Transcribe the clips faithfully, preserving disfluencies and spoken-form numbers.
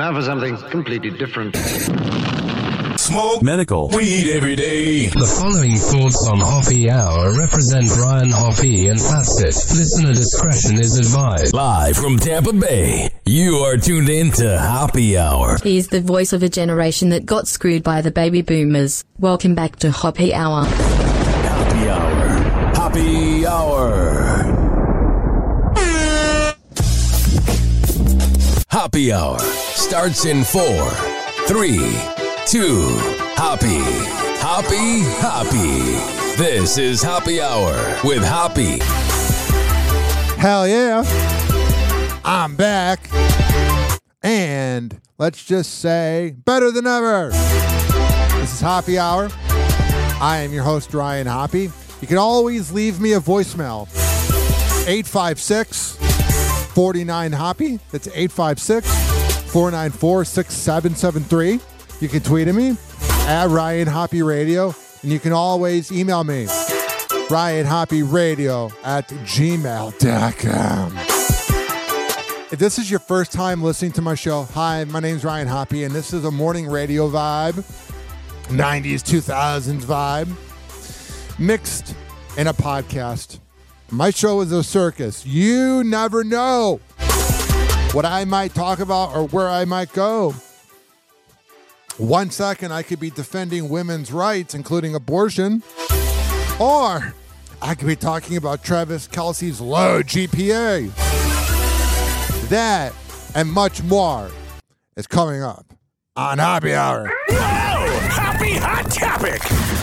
Now for something completely different. Smoke medical weed every day. The following thoughts on Hoppy Hour represent Brian Hoppy and that's it. Listener discretion is advised. Live from Tampa Bay, you are tuned in to Hoppy Hour. He's the voice of a generation that got screwed by the baby boomers. Welcome back to Hoppy Hour. Hoppy Hour. Hoppy Hour. Hoppy Hour starts in four, three, two, Hoppy, Hoppy, Hoppy. This is Hoppy Hour with Hoppy. Hell yeah. I'm back. And let's just say, better than ever. This is Hoppy Hour. I am your host, Ryan Hoppy. You can always leave me a voicemail. eight five six, four nine, Hoppy. That's eight five six, four nine four, six seven seven three. You can tweet at me at Ryan Hoppy Radio, and you can always email me, Ryan Hoppy Radio at gmail dot com. If this is your first time listening to my show, hi, my name's Ryan Hoppy, and this is a morning radio vibe, nineties, two thousands vibe, mixed in a podcast. My show is a circus. You never know what I might talk about or where I might go. One second, I could be defending women's rights, including abortion, or I could be talking about Travis Kelce's low G P A. That and much more is coming up on Hoppy Hour. Whoa! Hoppy Hot Topic!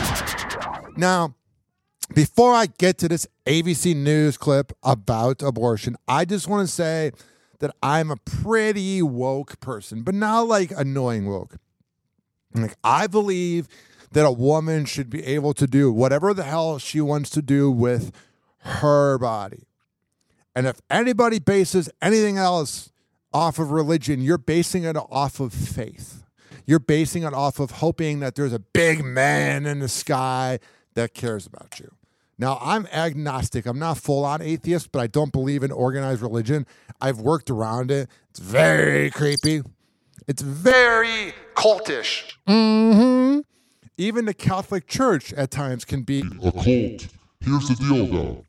Now, before I get to this A B C News clip about abortion, I just want to say that I'm a pretty woke person, but not like annoying woke. Like, I believe that a woman should be able to do whatever the hell she wants to do with her body. And if anybody bases anything else off of religion, you're basing it off of faith. You're basing it off of hoping that there's a big man in the sky that cares about you. Now, I'm agnostic. I'm not full-on atheist, but I don't believe in organized religion. I've worked around it. It's very creepy. It's very cultish. Mm-hmm. Even the Catholic Church at times can be a cult. Here's the deal, though.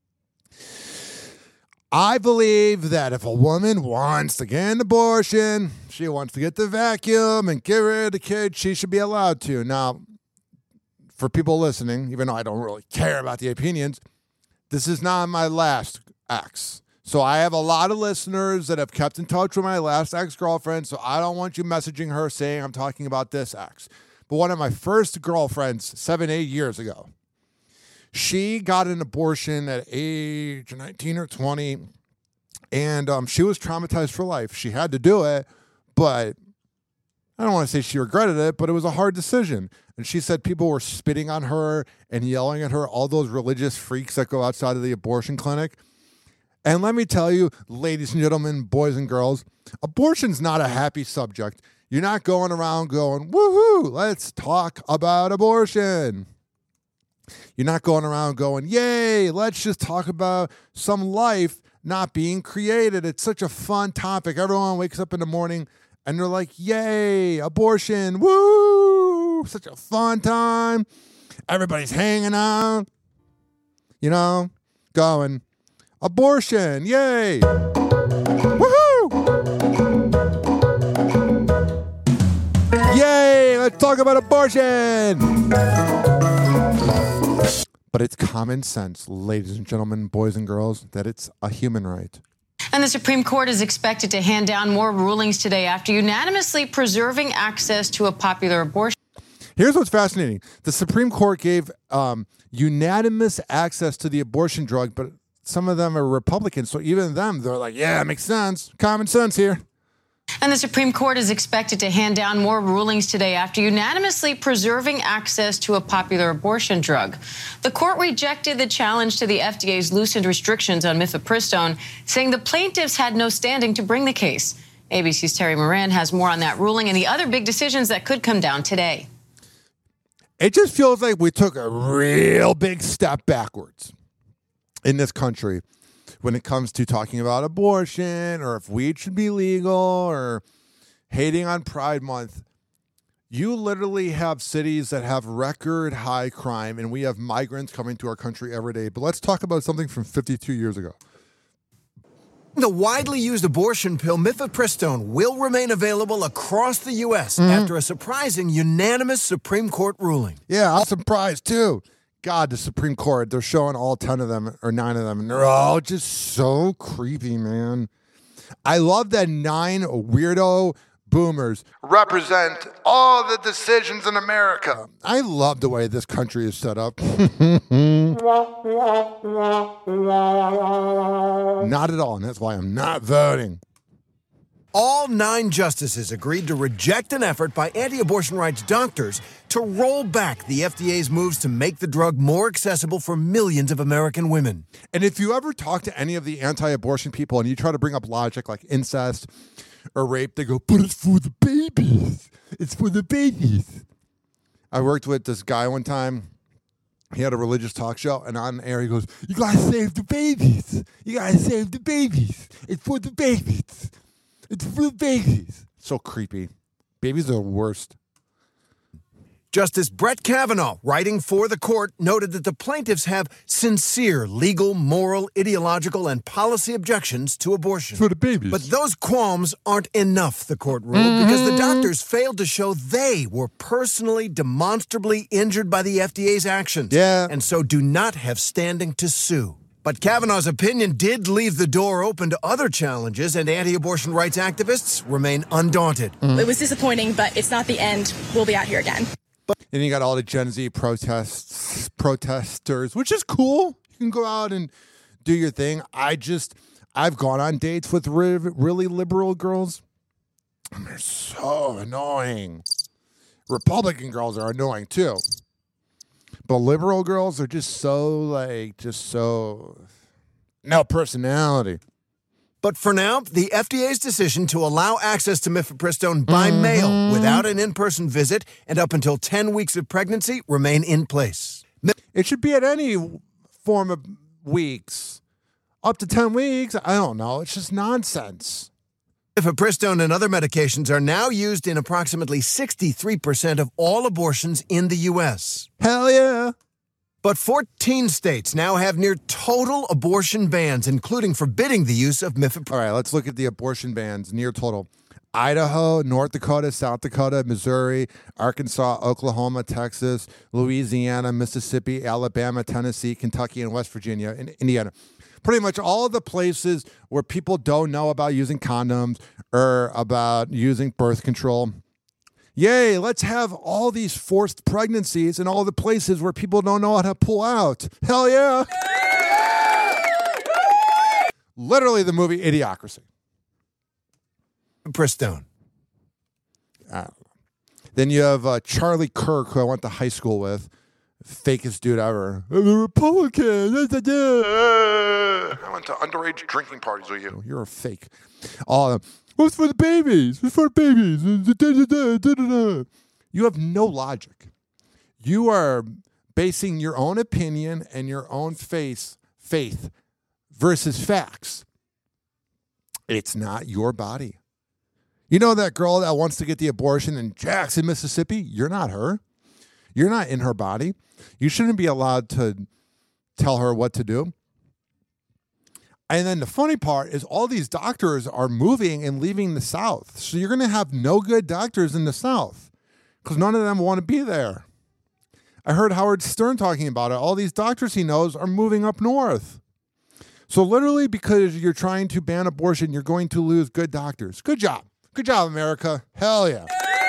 I believe that if a woman wants to get an abortion, she wants to get the vacuum and get rid of the kid, she should be allowed to. Now, for people listening, even though I don't really care about the opinions, this is not my last ex. So I have a lot of listeners that have kept in touch with my last ex-girlfriend, so I don't want you messaging her saying I'm talking about this ex. But one of my first girlfriends, seven, eight years ago, she got an abortion at age nineteen or twenty, and um, she was traumatized for life. She had to do it, but I don't want to say she regretted it, but it was a hard decision. And she said people were spitting on her and yelling at her, all those religious freaks that go outside of the abortion clinic. And let me tell you, ladies and gentlemen, boys and girls, abortion's not a happy subject. You're not going around going, woohoo, let's talk about abortion. You're not going around going, yay, let's just talk about some life not being created. It's such a fun topic. Everyone wakes up in the morning and they're like, yay, abortion, woo, such a fun time. Everybody's hanging out, you know, going, abortion, yay, woohoo, yay, let's talk about abortion. But it's common sense, ladies and gentlemen, boys and girls, that it's a human right. And the Supreme Court is expected to hand down more rulings today after unanimously preserving access to a popular abortion. Here's what's fascinating. The Supreme Court gave um, unanimous access to the abortion drug, but some of them are Republicans. So even them, they're like, yeah, it makes sense. Common sense here. And the Supreme Court is expected to hand down more rulings today after unanimously preserving access to a popular abortion drug. The court rejected the challenge to the F D A's loosened restrictions on mifepristone, saying the plaintiffs had no standing to bring the case. A B C's Terry Moran has more on that ruling and the other big decisions that could come down today. It just feels like we took a real big step backwards in this country when it comes to talking about abortion or if weed should be legal or hating on Pride Month. You literally have cities that have record high crime, and we have migrants coming to our country every day. But let's talk about something from fifty-two years ago. The widely used abortion pill mifepristone will remain available across the U S Mm-hmm. after a surprising unanimous Supreme Court ruling. Yeah, I'm surprised too. God, the Supreme Court, they're showing all ten of them or nine of them, and they're all just so creepy, man. I love that nine weirdo boomers represent all the decisions in America. I love the way this country is set up. Not at all, and that's why I'm not voting. All nine justices agreed to reject an effort by anti-abortion rights doctors to roll back the F D A's moves to make the drug more accessible for millions of American women. And if you ever talk to any of the anti-abortion people and you try to bring up logic like incest or rape, they go, but it's for the babies. It's for the babies. I worked with this guy one time. He had a religious talk show, and on air he goes, you gotta save the babies. You gotta save the babies. It's for the babies. It's for the babies. So creepy. Babies are the worst. Justice Brett Kavanaugh, writing for the court, noted that the plaintiffs have sincere legal, moral, ideological, and policy objections to abortion. For the babies. But those qualms aren't enough, the court ruled, mm-hmm. because the doctors failed to show they were personally, demonstrably injured by the F D A's actions. Yeah. And so do not have standing to sue. But Kavanaugh's opinion did leave the door open to other challenges, and anti-abortion rights activists remain undaunted. Mm. It was disappointing, but it's not the end. We'll be out here again. And you got all the Gen Z protests, protesters, which is cool. You can go out and do your thing. I just, I've gone on dates with re- really liberal girls, and they're so annoying. Republican girls are annoying too. But liberal girls are just so, like, just so, no personality. But for now, the F D A's decision to allow access to mifepristone by mm-hmm. mail without an in-person visit and up until ten weeks of pregnancy remain in place. It should be at any form of weeks. Up to ten weeks, I don't know. It's just nonsense. Mifepristone and other medications are now used in approximately sixty-three percent of all abortions in the U S Hell yeah. But fourteen states now have near total abortion bans, including forbidding the use of mifepristone. All right, let's look at the abortion bans near total. Idaho, North Dakota, South Dakota, Missouri, Arkansas, Oklahoma, Texas, Louisiana, Mississippi, Alabama, Tennessee, Kentucky, and West Virginia, and Indiana. Pretty much all of the places where people don't know about using condoms or about using birth control. Yay, let's have all these forced pregnancies in all the places where people don't know how to pull out. Hell yeah. Literally the movie Idiocracy. Pristone. Uh, then you have uh, Charlie Kirk, who I went to high school with. Fakest dude ever. I'm a Republican. I went to underage drinking parties with you. You're a fake. All of them. What's for the babies? What's for the babies? You have no logic. You are basing your own opinion and your own face, faith versus facts. It's not your body. You know that girl that wants to get the abortion in Jackson, Mississippi? You're not her. You're not in her body. You shouldn't be allowed to tell her what to do. And then the funny part is all these doctors are moving and leaving the South. So you're going to have no good doctors in the South because none of them want to be there. I heard Howard Stern talking about it. All these doctors he knows are moving up north. So literally because you're trying to ban abortion, you're going to lose good doctors. Good job. Good job, America. Hell yeah.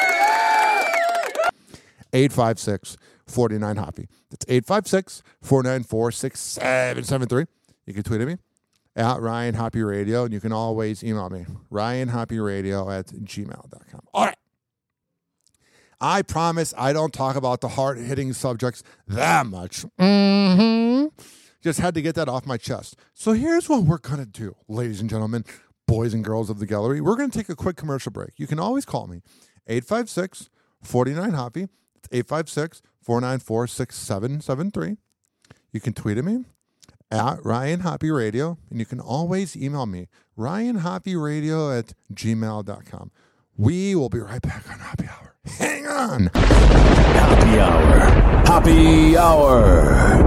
eight five six, four nine, HOPPY. That's eight five six, four nine four, six seven seven three. You can tweet at me at Ryan Hoppy Radio, and you can always email me, ryan hoppy radio at gmail dot com. All right. I promise I don't talk about the hard-hitting subjects that much. Mm-hmm. Just had to get that off my chest. So here's what we're going to do, ladies and gentlemen, boys and girls of the gallery. We're going to take a quick commercial break. You can always call me, eight five six, four nine, HOPPY. It's eight five six, four nine four, six seven seven three. You can tweet at me at Ryan Hoppy Radio, and you can always email me, ryan hoppy radio at gmail dot com. We will be right back on Happy Hour. Hang on. Happy Hour. Happy Hour.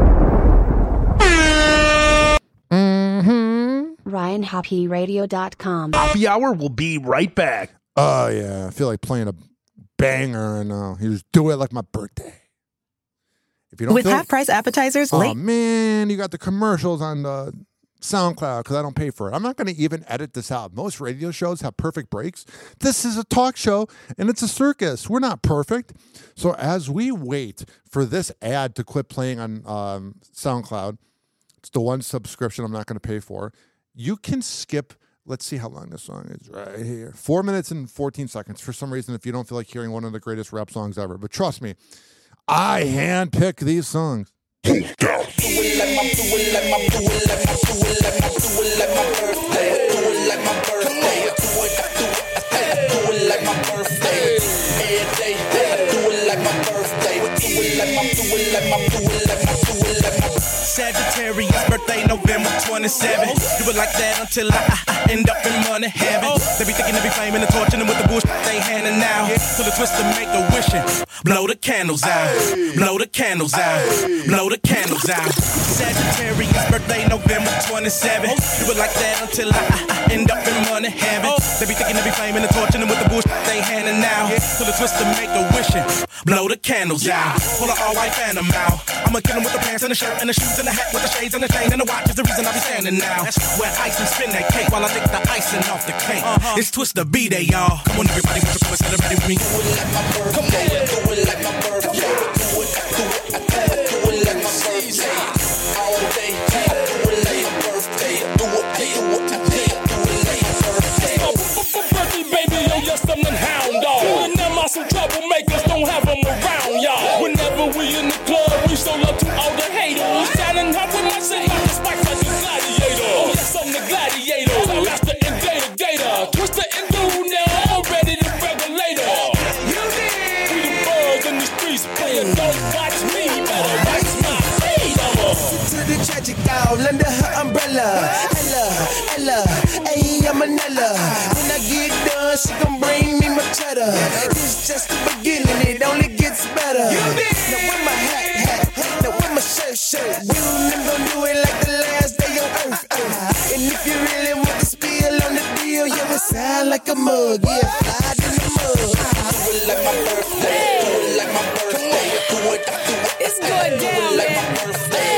Mm-hmm. Ryan Happy Radio dot com. Happy Hour will be right back. Oh, yeah. I feel like playing a banger, and uh, you just do it like my birthday. If you don't With feel, half-price appetizers, oh, late. man, you got the commercials on the SoundCloud because I don't pay for it. I'm not going to even edit this out. Most radio shows have perfect breaks. This is a talk show, and it's a circus. We're not perfect. So as we wait for this ad to quit playing on um, SoundCloud, it's the one subscription I'm not going to pay for. You can skip, let's see how long this song is right here. Four minutes and fourteen seconds. For some reason, if you don't feel like hearing one of the greatest rap songs ever. But trust me, I handpick these songs. Do it like my, do it like my, do it like my, do it like my, do it like my birthday. Do it like my birthday. Do it, do it, do it like my birthday. Every day, do it like my birthday. Do it like my, do it like my, do it like my, do it like my. Sagittarius birthday November twenty-seventh. Do it like that until I, I, I end up in money heaven. They be thinking they be flaming and torching them with the bullshit they handing out. Till the twist to make a wishing. Blow the candles out. Blow the candles out. Blow the candles out. Sagittarius birthday November twenty-seventh. Do it like that until I, I, I end up in money heaven. They be thinking they be flaming and torching them with the bullshit they handing out. Till the twist to make a wishing. Blow the candles out. Pull an all white phantom out. I'ma kill them with the pants and the shirt and the shoes and the hat with the shades and the chain and the watch is the reason I be standing now. That's where ice and spin that cake while I lick the icing off the cake. Uh-huh. It's Twister B-Day, y'all. Come on, everybody, put your voice celebrate with me. Do it like my birthday. Do it like my birthday. Do it, do it, I do it like my birthday. All day, I do it like my birthday. Do it, do it, I do it like my birthday. Birthday, baby, yo, yes, I'm the hound dog. And them are some troublemakers, don't have them around, y'all. Whenever we in the club, we show love to all the haters. Standing up with my shit like a spike like a gladiator. Oh, yes, I'm the gladiator. Master and Gator Gator. Twister and dude now, I'm ready to regulator. You did. We the birds in the streets, playing don't watch me, better watch my feet. To the tragic doll under her umbrella. Ella, Ella, ayy, I'm an Ella. When I get done, she gon' bring me my cheddar. It's just the beginning, it only gets better. Now with my hat, hat, now with my shirt, shirt. You never gon' do it like the last day on earth, earth. And if you really want to spill on the deal, you will sound like a mug, yeah, fly in the mug. Do it like my birthday, do it like my birthday. Do it, do it, it's going down, like my birthday.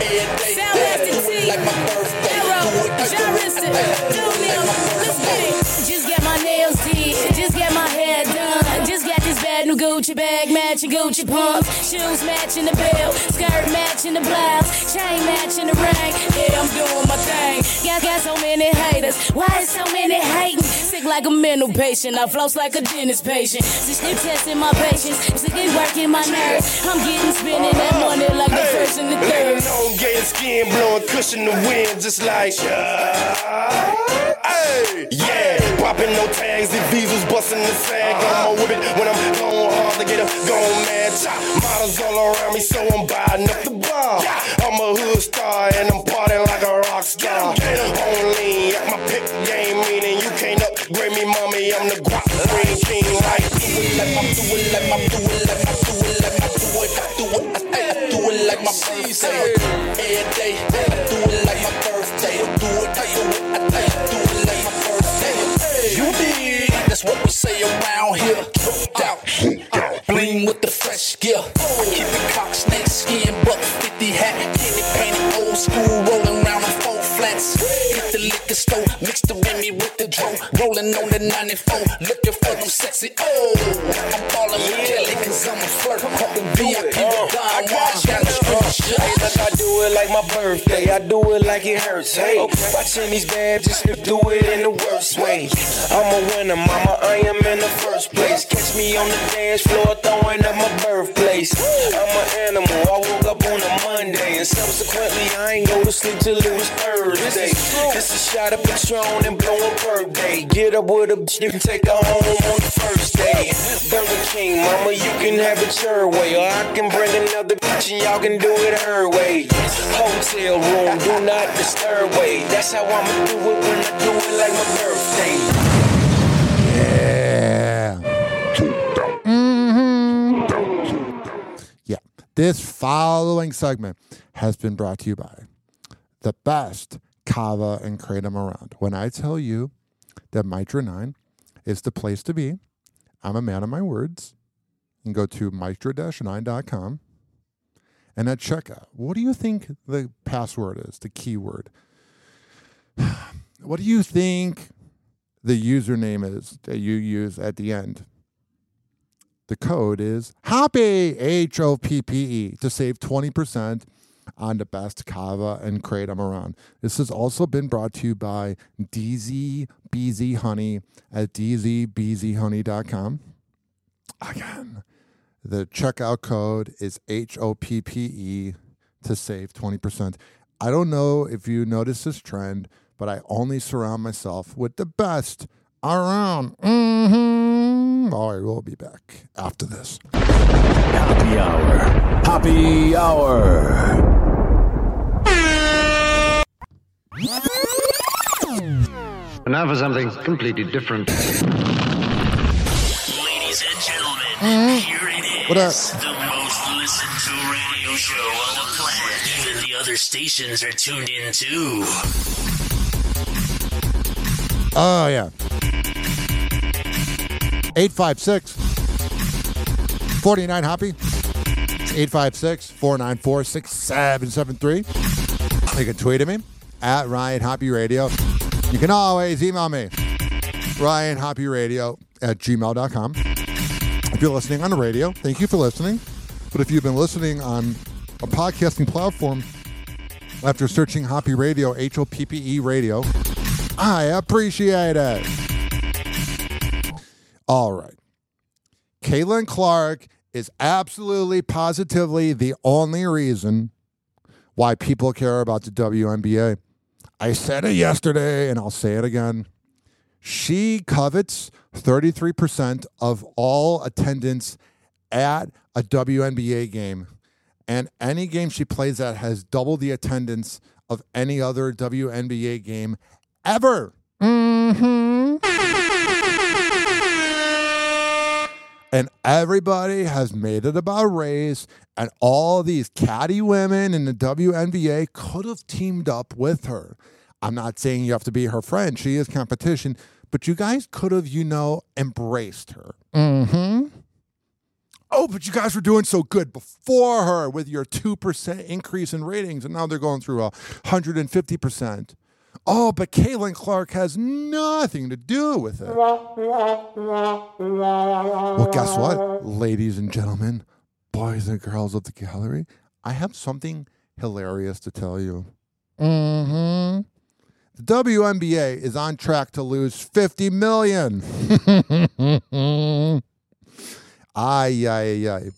Sound Master T, like my birthday. Arrow, Jarrison, Doomio, let's get it. Just get my nails did, just get my hair done. Just got this bad new Gucci bag, matching Gucci pumps. Shoes matching the belt, skirt matching the blouse, chain matching the ring. Yeah, I'm doing my thing. Got, got so many haters, why is so many hating? Sick like a mental patient, I floss like a dentist patient. Just keep testing my patience, sick and working my nerves. I'm getting spending that money like the first and the third. On gay skin, blowing cushion the wind, just like, uh, hey, yeah. Popping no tags, the visas busting the sag. I'm a whip it when I'm going hard to get a gone mad. Models all around me, so I'm buying up the bar. I'm a hood star and I'm partying like a rock star. Only at my pick game, meaning you can't upgrade me, mommy. I'm the guap green king, like do it like my, do it like my, do it like my, do it like my, do it, I do it, I, I do it like my birthday. Every day, I do it like my birthday. Do it, I do it, I, I do it like my birthday. You did, that's what we say around here. Cooked out, bling with the fresh gear. I keep it cock, snake skin, buck fifty hat, candy painted old school, rolling around on four flats. Hit the liquor store, mix the Remy with the dro, rolling on the ninety-four, looking for them sexy. Oh, I'm ballin' with Kelly, cause I'm a flirt. V I P with Don Juan, challenge street. Hey, look, I do it like my birthday. I do it like it hurts. Hey, okay. Watching these bad just to do it in the worst way. I'm a winner, mama. I am in the first place. Catch me on the dance floor, throwing up my birthplace. I'm an animal. I woke up on a Monday, and subsequently I ain't go to sleep till it was Thursday. Just a shot of Patron and blow a birthday. Get up with a bitch, you can take her home on the first day. Burger King, mama, you can have it your way, or I can bring another bitch and y'all can do it her way. Hotel room, do not disturb way. That's how I'ma do it when I do it like my birthday. Yeah. This following segment has been brought to you by the best kava and kratom around. When I tell you that Mitra nine is the place to be, I'm a man of my words. You can go to mitra dash nine dot com. And at checkout, what do you think the password is, the keyword? What do you think the username is that you use at the end? The code is HOPPY, H O P P E, to save twenty percent on the best kava and kratom around. This has also been brought to you by D Z B Z Honey at d z b z honey dot com. Again, the checkout code is H O P P E to save twenty percent. I don't know if you notice this trend, but I only surround myself with the best around. Mm-hmm. All right, we'll be back after this. Happy Hour. Happy Hour. And now for something completely different. Ladies and gentlemen, Mm-hmm. here it is. What up? The most listened to radio show on the planet. Even the other stations are tuned in too. Oh, yeah. eight five six, four nine, Hoppy. It's eight five six, four nine four, six seven seven three. You can tweet at me, at Ryan Hoppy Radio. You can always email me, Ryan Hoppy Radio at gmail dot com. If you're listening on the radio, thank you for listening. But if you've been listening on a podcasting platform, after searching Hoppy Radio, H O P P E Radio, I appreciate it. All right. Caitlin Clark is absolutely, positively the only reason why people care about the W N B A. I said it yesterday, and I'll say it again. She covets thirty-three percent of all attendance at a W N B A game. And any game she plays at has double the attendance of any other W N B A game ever. Mm-hmm. And everybody has made it about race, and all these catty women in the W N B A could have teamed up with her. I'm not saying you have to be her friend. She is competition. But you guys could have, you know, embraced her. Mm-hmm. Oh, but you guys were doing so good before her with your two percent increase in ratings, and now they're going through a one hundred fifty percent. Oh, but Caitlin Clark has nothing to do with it. Well, guess what, ladies and gentlemen, boys and girls of the gallery? I have something hilarious to tell you. Mm-hmm. The W N B A is on track to lose fifty million dollars. Ay, ay, ay.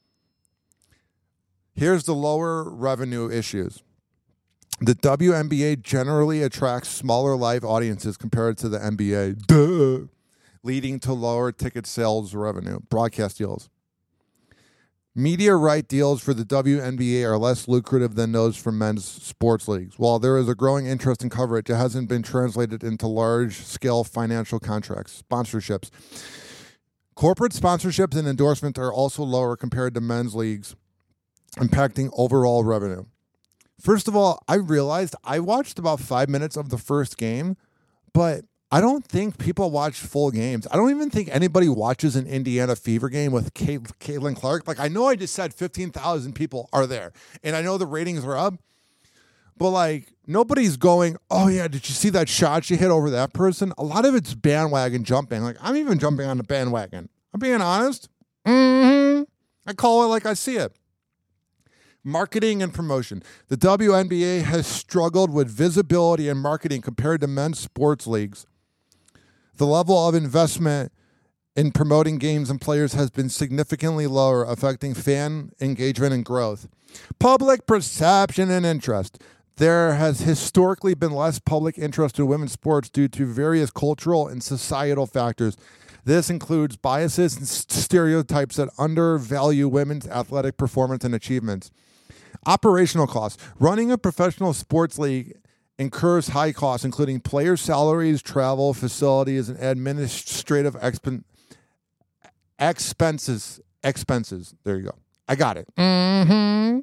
Here's the lower revenue issues. The W N B A generally attracts smaller live audiences compared to the N B A, duh, leading to lower ticket sales revenue, broadcast deals. Media right deals for the W N B A are less lucrative than those for men's sports leagues. While there is a growing interest in coverage, it hasn't been translated into large-scale financial contracts, sponsorships. Corporate sponsorships and endorsements are also lower compared to men's leagues, impacting overall revenue. First of all, I realized I watched about five minutes of the first game, but I don't think people watch full games. I don't even think anybody watches an Indiana Fever game with Kay- Caitlin Clark. Like, I know I just said fifteen thousand people are there, and I know the ratings are up, but, like, nobody's going, oh, yeah, did you see that shot she hit over that person? A lot of it's bandwagon jumping. Like, I'm even jumping on the bandwagon. I'm being honest. Mm-hmm. I call it like I see it. Marketing and promotion. The W N B A has struggled with visibility and marketing compared to men's sports leagues. The level of investment in promoting games and players has been significantly lower, affecting fan engagement and growth. Public perception and interest. There has historically been less public interest in women's sports due to various cultural and societal factors. This includes biases and stereotypes that undervalue women's athletic performance and achievements. Operational costs. Running a professional sports league incurs high costs, including player salaries, travel, facilities, and administrative expen- expenses. Expenses. There you go. I got it. Mm-hmm.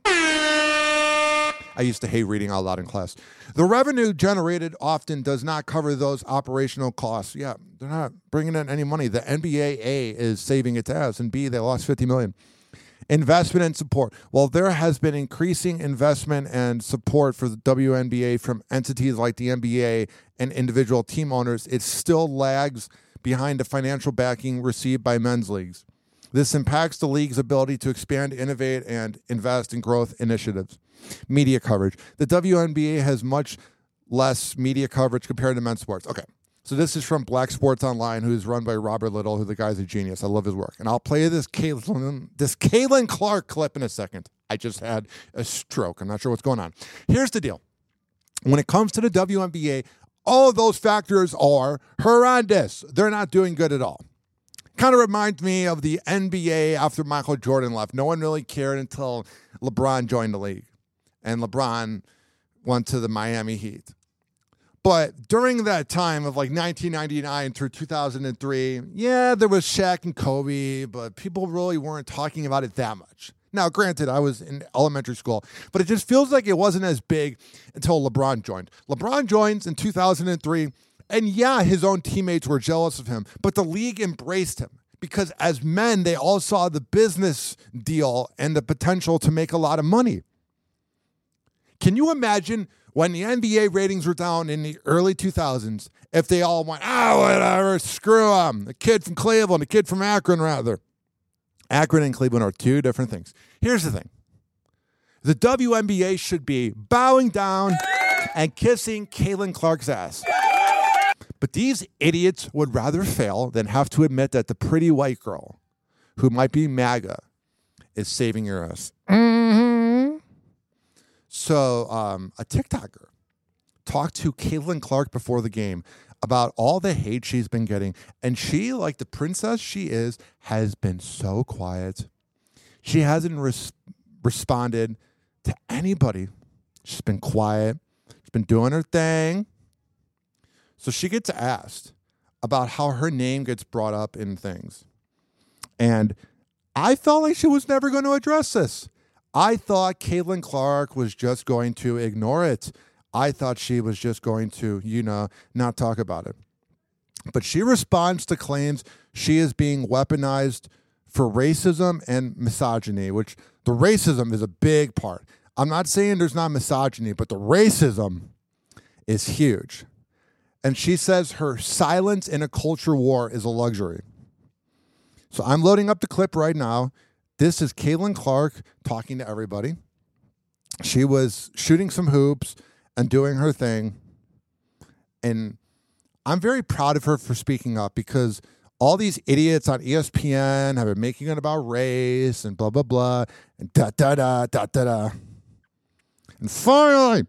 I used to hate reading out loud in class. The revenue generated often does not cover those operational costs. Yeah, they're not bringing in any money. The N B A A is saving its ass, and B, they lost fifty million dollars. Investment and support. While there has been increasing investment and support for the W N B A from entities like the N B A and individual team owners, it still lags behind the financial backing received by men's leagues. This impacts the league's ability to expand, innovate, and invest in growth initiatives. Media coverage. The W N B A has much less media coverage compared to men's sports. Okay, so this is from Black Sports Online, who's run by Robert Little, who the guy's a genius. I love his work. And I'll play this Caitlin, this Caitlin Clark clip in a second. I just had a stroke. I'm not sure what's going on. Here's the deal. When it comes to the W N B A, all of those factors are horrendous. They're not doing good at all. Kind of reminds me of the N B A after Michael Jordan left. No one really cared until LeBron joined the league. And LeBron went to the Miami Heat. But during that time of like nineteen ninety-nine through two thousand three, yeah, there was Shaq and Kobe, but people really weren't talking about it that much. Now, granted, I was in elementary school, but it just feels like it wasn't as big until LeBron joined. LeBron joins in two thousand three, and yeah, his own teammates were jealous of him, but the league embraced him because as men, they all saw the business deal and the potential to make a lot of money. Can you imagine when the N B A ratings were down in the early two thousands, if they all went, ah, whatever, screw them. A kid from Cleveland, a kid from Akron, rather. Akron and Cleveland are two different things. Here's the thing. The W N B A should be bowing down and kissing Caitlin Clark's ass. But these idiots would rather fail than have to admit that the pretty white girl, who might be MAGA, is saving your ass. Mm-hmm. So um, a TikToker talked to Caitlin Clark before the game about all the hate she's been getting. And she, like the princess she is, has been so quiet. She hasn't res- responded to anybody. She's been quiet. She's been doing her thing. So she gets asked about how her name gets brought up in things. And I felt like she was never going to address this. I thought Caitlin Clark was just going to ignore it. I thought she was just going to, you know, not talk about it. But she responds to claims she is being weaponized for racism and misogyny, which the racism is a big part. I'm not saying there's not misogyny, but the racism is huge. And she says her silence in a culture war is a luxury. So I'm loading up the clip right now. This is Caitlin Clark talking to everybody. She was shooting some hoops and doing her thing. And I'm very proud of her for speaking up because all these idiots on E S P N have been making it about race and blah, blah, blah, and da, da, da, da, da, da. And finally,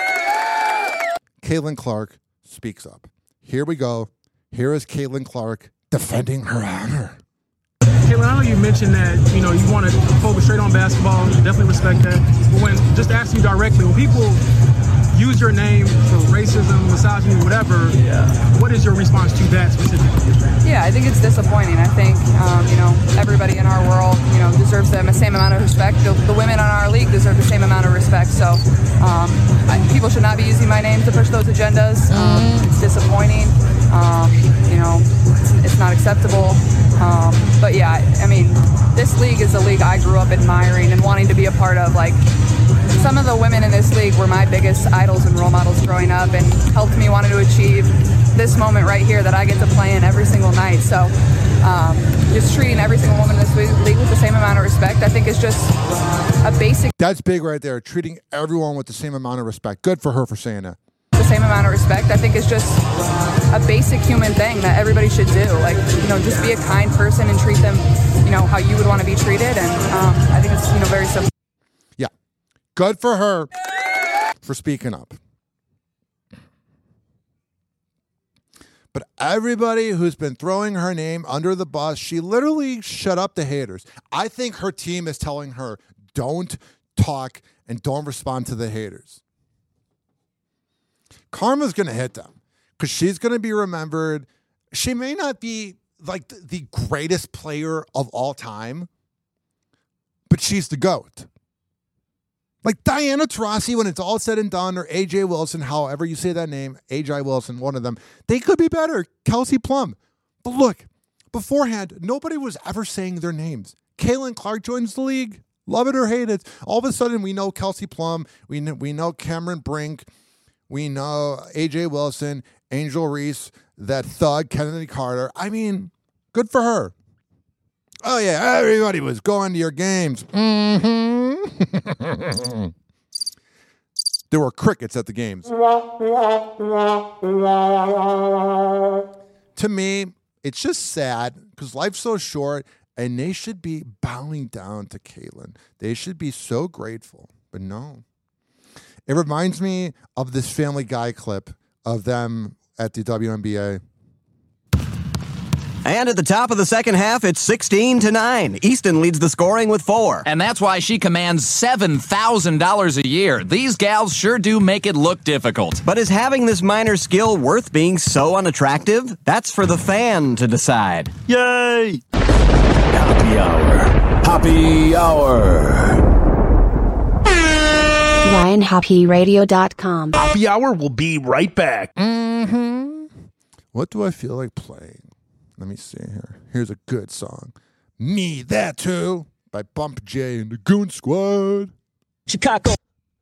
Caitlin Clark speaks up. Here we go. Here is Caitlin Clark defending her honor. Caitlin, I know you mentioned that, you know, you want to focus straight on basketball. Definitely respect that. But when, just to ask you directly, when people use your name for racism, misogyny, whatever, yeah. What is your response to that specifically? Yeah, I think it's disappointing. I think, um, you know, everybody in our world, you know, deserves the same amount of respect. The, the women on our league deserve the same amount of respect. So um, I, people should not be using my name to push those agendas. Um, it's disappointing. Um, you know, it's, it's not acceptable. Um, but yeah, I mean, this league is a league I grew up admiring and wanting to be a part of. Like, some of the women in this league were my biggest idols and role models growing up and helped me want to achieve this moment right here that I get to play in every single night. So um, just treating every single woman in this league with the same amount of respect, I think is just a basic. That's big right there, treating everyone with the same amount of respect. Good for her for saying that. The same amount of respect, I think, is just a basic human thing that everybody should do. Like, you know, just be a kind person and treat them, you know, how you would want to be treated. And um, I think it's, you know, very simple. Yeah. Good for her for speaking up. But everybody who's been throwing her name under the bus, she literally shut up the haters. I think her team is telling her, don't talk and don't respond to the haters. Karma's going to hit them because she's going to be remembered. She may not be like the greatest player of all time, but she's the GOAT. Like Diana Taurasi, when it's all said and done, or A J Wilson, however you say that name, A J Wilson, one of them, they could be better. Kelsey Plum. But look, beforehand, nobody was ever saying their names. Caitlin Clark joins the league. Love it or hate it. All of a sudden, we know Kelsey Plum. We know, we know Cameron Brink. We know A J Wilson, Angel Reese, that thug, Kennedy Carter. I mean, good for her. Oh, yeah, everybody was going to your games. Mm-hmm. There were crickets at the games. To me, it's just sad because life's so short. And they should be bowing down to Caitlin. They should be so grateful. But no. It reminds me of this Family Guy clip of them at the W N B A. And at the top of the second half, it's sixteen to nine. Easton leads the scoring with four. And that's why she commands seven thousand dollars a year. These gals sure do make it look difficult. But is having this minor skill worth being so unattractive? That's for the fan to decide. Yay! Happy Hour. Happy Hour. Ryan Happy Radio dot com. Happy Hour will be right back. Mm-hmm. What do I feel like playing? Let me see here. Here's a good song. Me That Too by Bump J and the Goon Squad. Chicago.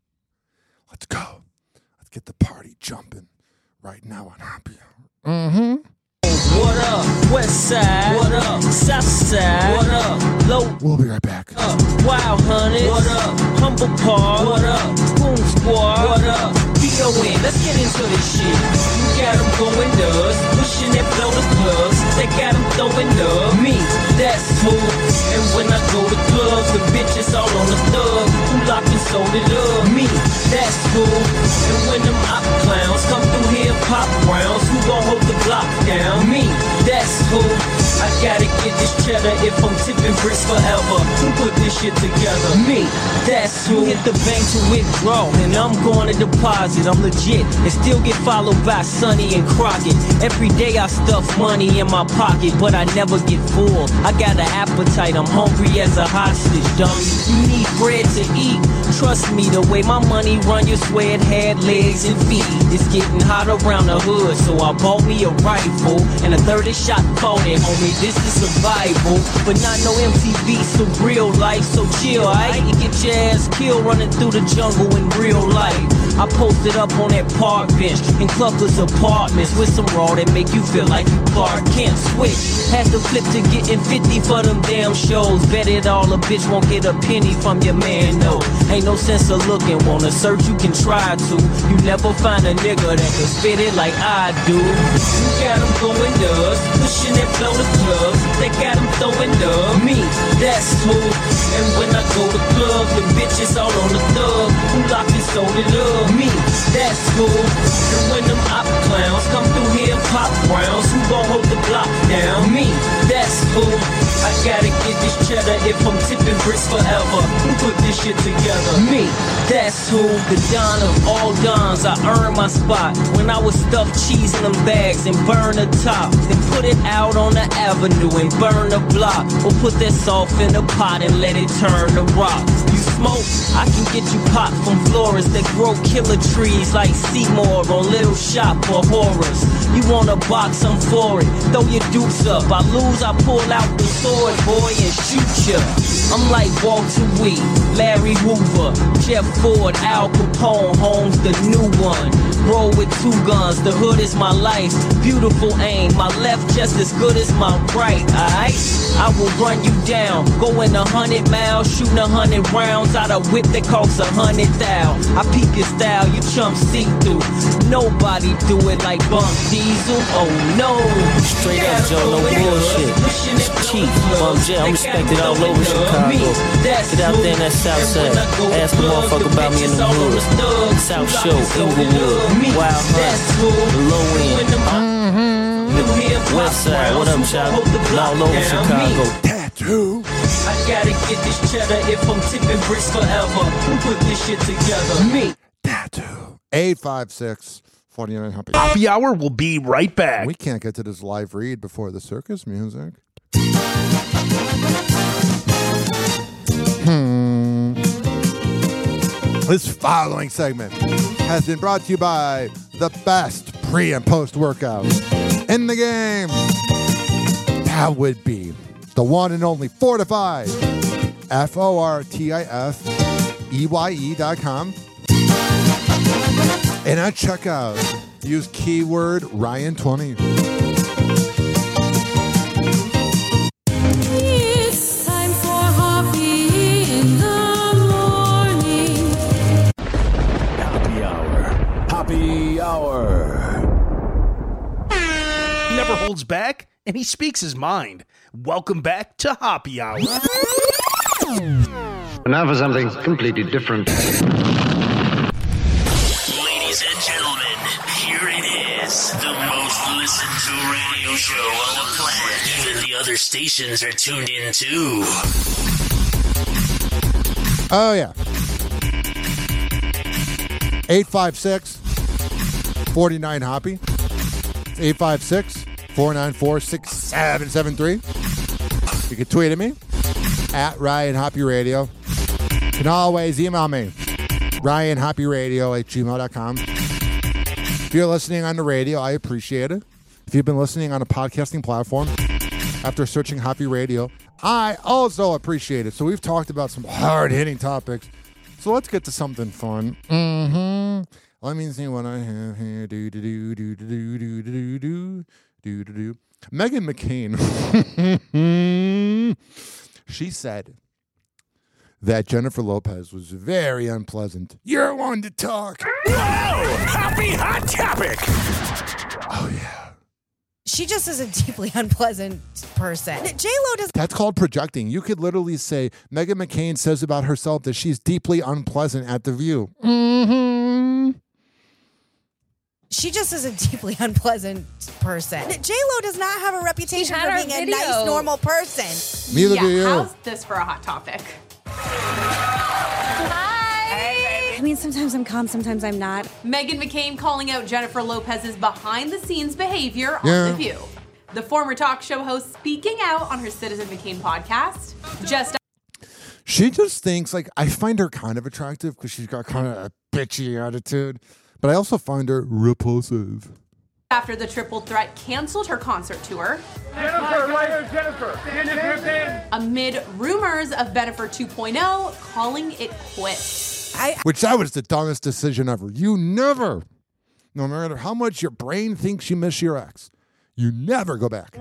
Let's go. Let's get the party jumping right now on Happy Hour. Mm-hmm. What up, West Side? What up, South Side? What up, Low? We'll be right back. Uh, Wild Honey. What up, Humble Park? What up, Boom Squad? What up, B O N? Let's get into this shit. You got them going nuts, pushing that flow to clubs. They got them throwing up. Me, that's smooth. And when I go to clubs, the bitches all on the thug. Who locked and sold it up? Me, that's cool. And when them op clowns come through here, pop rounds, who gon' hold the block down? Me, that's who. I gotta get this cheddar if I'm tipping bricks forever. Who put this shit together? Me, that's who. Hit the bank to withdraw, and I'm going to deposit. I'm legit, and still get followed by Sonny and Crockett. Every day I stuff money in my pocket, but I never get full. I got an appetite, I'm hungry as a hostage, dummy. You need bread to eat. Trust me, the way my money run, you swear it had legs and feet. It's getting hot around the hood, so I bought me a rifle and a thirty shot forty, homie. This is survival, but not no M T V, so real life. So chill, I ain't get your ass killed running through the jungle in real life. I posted up on that park bench in Clucker's apartments with some raw that make you feel like you Clark Kent. Switch, had to flip to getting fifty for them damn shows. Bet it all, a bitch won't get a penny from your man, no. Ain't no sense of looking, wanna search, you can try to. You never find a nigga that can spit it like I do. You got them going nuts, pushing that flow to clubs. They got them throwing up. Me, that's who. And when I go to clubs, the bitches all on the thug. Who locked and sold it up? Me, that's who. And when them op clowns come through here, pop rounds, who gon' hold the block down? Me, that's who. I gotta get this cheddar if I'm tipping bricks forever. Who put this shit together? Me, that's who. The Don of all Dons, I earned my spot when I was stuffed cheese in them bags and burn the top. Then put it out on the avenue and burn the block. Or put that soft in a pot and let it turn to rock. You smoke, I can get you pop from florists that grow killer trees like Seymour on Little Shop or Horrors. You want a box, I'm for it. Throw your dukes up. I lose, I pull out the sword, boy, and shoot ya. I'm like Walter Wheat, Larry Hoover, Jeff Ford, Al Capone, Holmes, the new one. Roll with two guns, the hood is my life. Beautiful aim, my left just as good as my right, alright? I will run you down, going a hundred miles, shooting a hundred rounds out a whip that costs a hundred thou. I peep your style, you chump see through. Nobody do it like Bump Diesel, oh no. Straight up, Joe, no bullshit. It's cheap, Bump J, I'm respected all over Chicago. Get out there in that South Side, ask the motherfucker about me in the hood. South Show, Inglewood, Wild Hunt, the low end. Mm-hmm. West Side, what up, child? All over Chicago. Tattoo. I gotta get this cheddar if I'm tipping bricks forever. Who put this shit together? Me. Tattoo. eight five six, four nine Happy. Happy Hour will be right back. We can't get to this live read before the circus music. Hmm. This following segment has been brought to you by the best pre and post workout in the game. That would be the one and only Fortify. F O R T I F E Y E dot com. And at checkout, use keyword Ryan twenty. It's time for Hoppy in the morning. Happy hour. Happy hour. He never holds back, and he speaks his mind. Welcome back to Happy Hour. Now for something completely different. Ladies and gentlemen, here it is. The most listened to radio show on the planet. Even the other stations are tuned in too. Oh, yeah. eight five six, four nine, Hoppy. eight five six, four nine four, six seven seven three. You can tweet at me at Ryan Hoppy Radio. You can always email me, Ryan Hoppy Radio at gmail dot com. If you're listening on the radio, I appreciate it. If you've been listening on a podcasting platform after searching Hoppy Radio, I also appreciate it. So we've talked about some hard-hitting topics. So let's get to something fun. Mm-hmm. Let me see what I have here. Do do do do do do do do do do do. Meghan McCain. She said that Jennifer Lopez was very unpleasant. You're one to talk. Whoa! Happy hot topic. Oh yeah. She just is a deeply unpleasant person. J-Lo does. That's called projecting. You could literally say Meghan McCain says about herself that she's deeply unpleasant at The View. Mm-hmm. She just is a deeply unpleasant person. J-Lo does not have a reputation for being a video. nice, normal person. Neither yeah, do you. How's this for a hot topic? Hi. I mean, sometimes I'm calm, sometimes I'm not. Meghan McCain calling out Jennifer Lopez's behind-the-scenes behavior Yeah. on The View. The former talk show host speaking out on her Citizen McCain podcast. Just She just thinks, like, I find her kind of attractive because she's got kind of a bitchy attitude, but I also find her repulsive. after the Triple Threat canceled her concert tour. Jennifer, right here, Jennifer. Jennifer. Amid rumors of Bennifer two point oh calling it quits. I, Which that was the dumbest decision ever. You never, no matter how much your brain thinks you miss your ex, you never go back.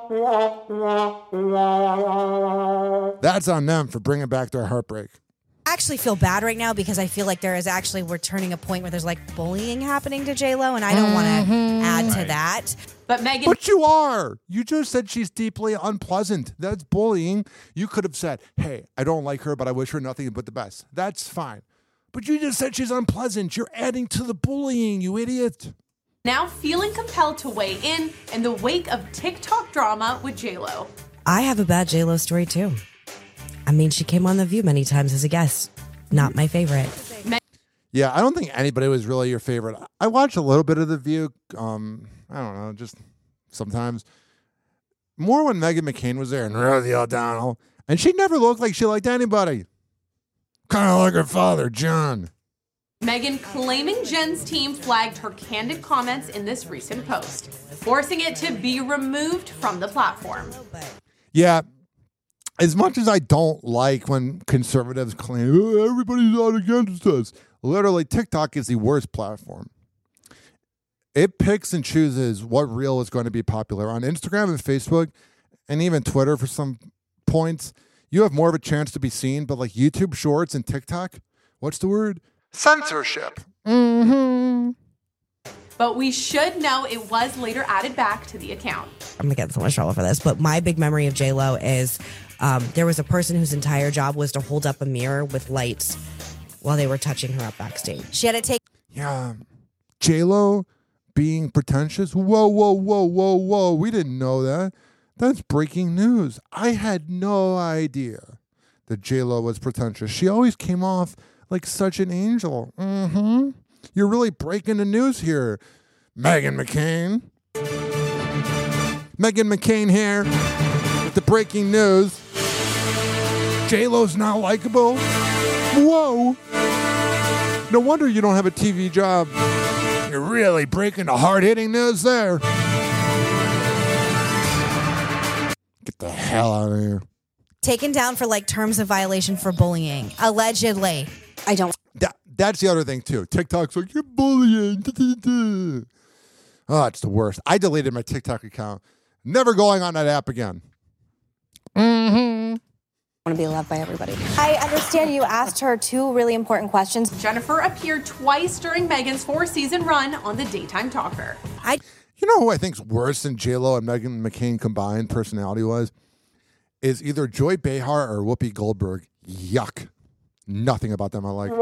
That's on them for bringing back their heartbreak. I actually feel bad right now because I feel like there is actually, we're turning a point where there's like bullying happening to J-Lo, and I don't want to add to that. But Meghan... But you are. You just said she's deeply unpleasant. That's bullying. You could have said, hey, I don't like her, but I wish her nothing but the best. That's fine. But you just said she's unpleasant. You're adding to the bullying, you idiot. Now feeling compelled to weigh in in the wake of TikTok drama with J-Lo. I have a bad J-Lo story too. I mean, she came on The View many times as a guest. Not my favorite. Yeah, I don't think anybody was really your favorite. I watched a little bit of The View. Um, I don't know, just sometimes. More when Meghan McCain was there and Rosie O'Donnell. And she never looked like she liked anybody. Kind of like her father, John. Meghan claiming Jen's team flagged her candid comments in this recent post, forcing it to be removed from the platform. Yeah. As much as I don't like when conservatives claim, oh, everybody's out against us. Literally, TikTok is the worst platform. It picks and chooses what reel is going to be popular. On Instagram and Facebook, and even Twitter for some points, you have more of a chance to be seen. But like YouTube Shorts and TikTok, what's the word? Censorship. Mm-hmm. But we should know it was later added back to the account. I'm gonna get in so much trouble for this, but my big memory of J-Lo is um, there was a person whose entire job was to hold up a mirror with lights while they were touching her up backstage. She had to take... Yeah. J-Lo being pretentious? Whoa, whoa, whoa, whoa, whoa. We didn't know that. That's breaking news. I had no idea that J-Lo was pretentious. She always came off like such an angel. Mm-hmm. You're really breaking the news here, Meghan McCain. Meghan McCain here with the breaking news. J-Lo's not likable? Whoa. No wonder you don't have a T V job. You're really breaking the hard-hitting news there. Get the hell out of here. Taken down for like terms of violation for bullying. Allegedly. I don't. That, that's the other thing, too. TikTok's like, you're bullying. Oh, it's the worst. I deleted my TikTok account. Never going on that app again. Mm-hmm. I want to be loved by everybody. I understand you asked her two really important questions. Jennifer appeared twice during Megan's four-season run on the Daytime Talker. I, you know who I think's worse than J-Lo and Meghan McCain combined personality-wise? Is either Joy Behar or Whoopi Goldberg. Yuck. Nothing about them I like.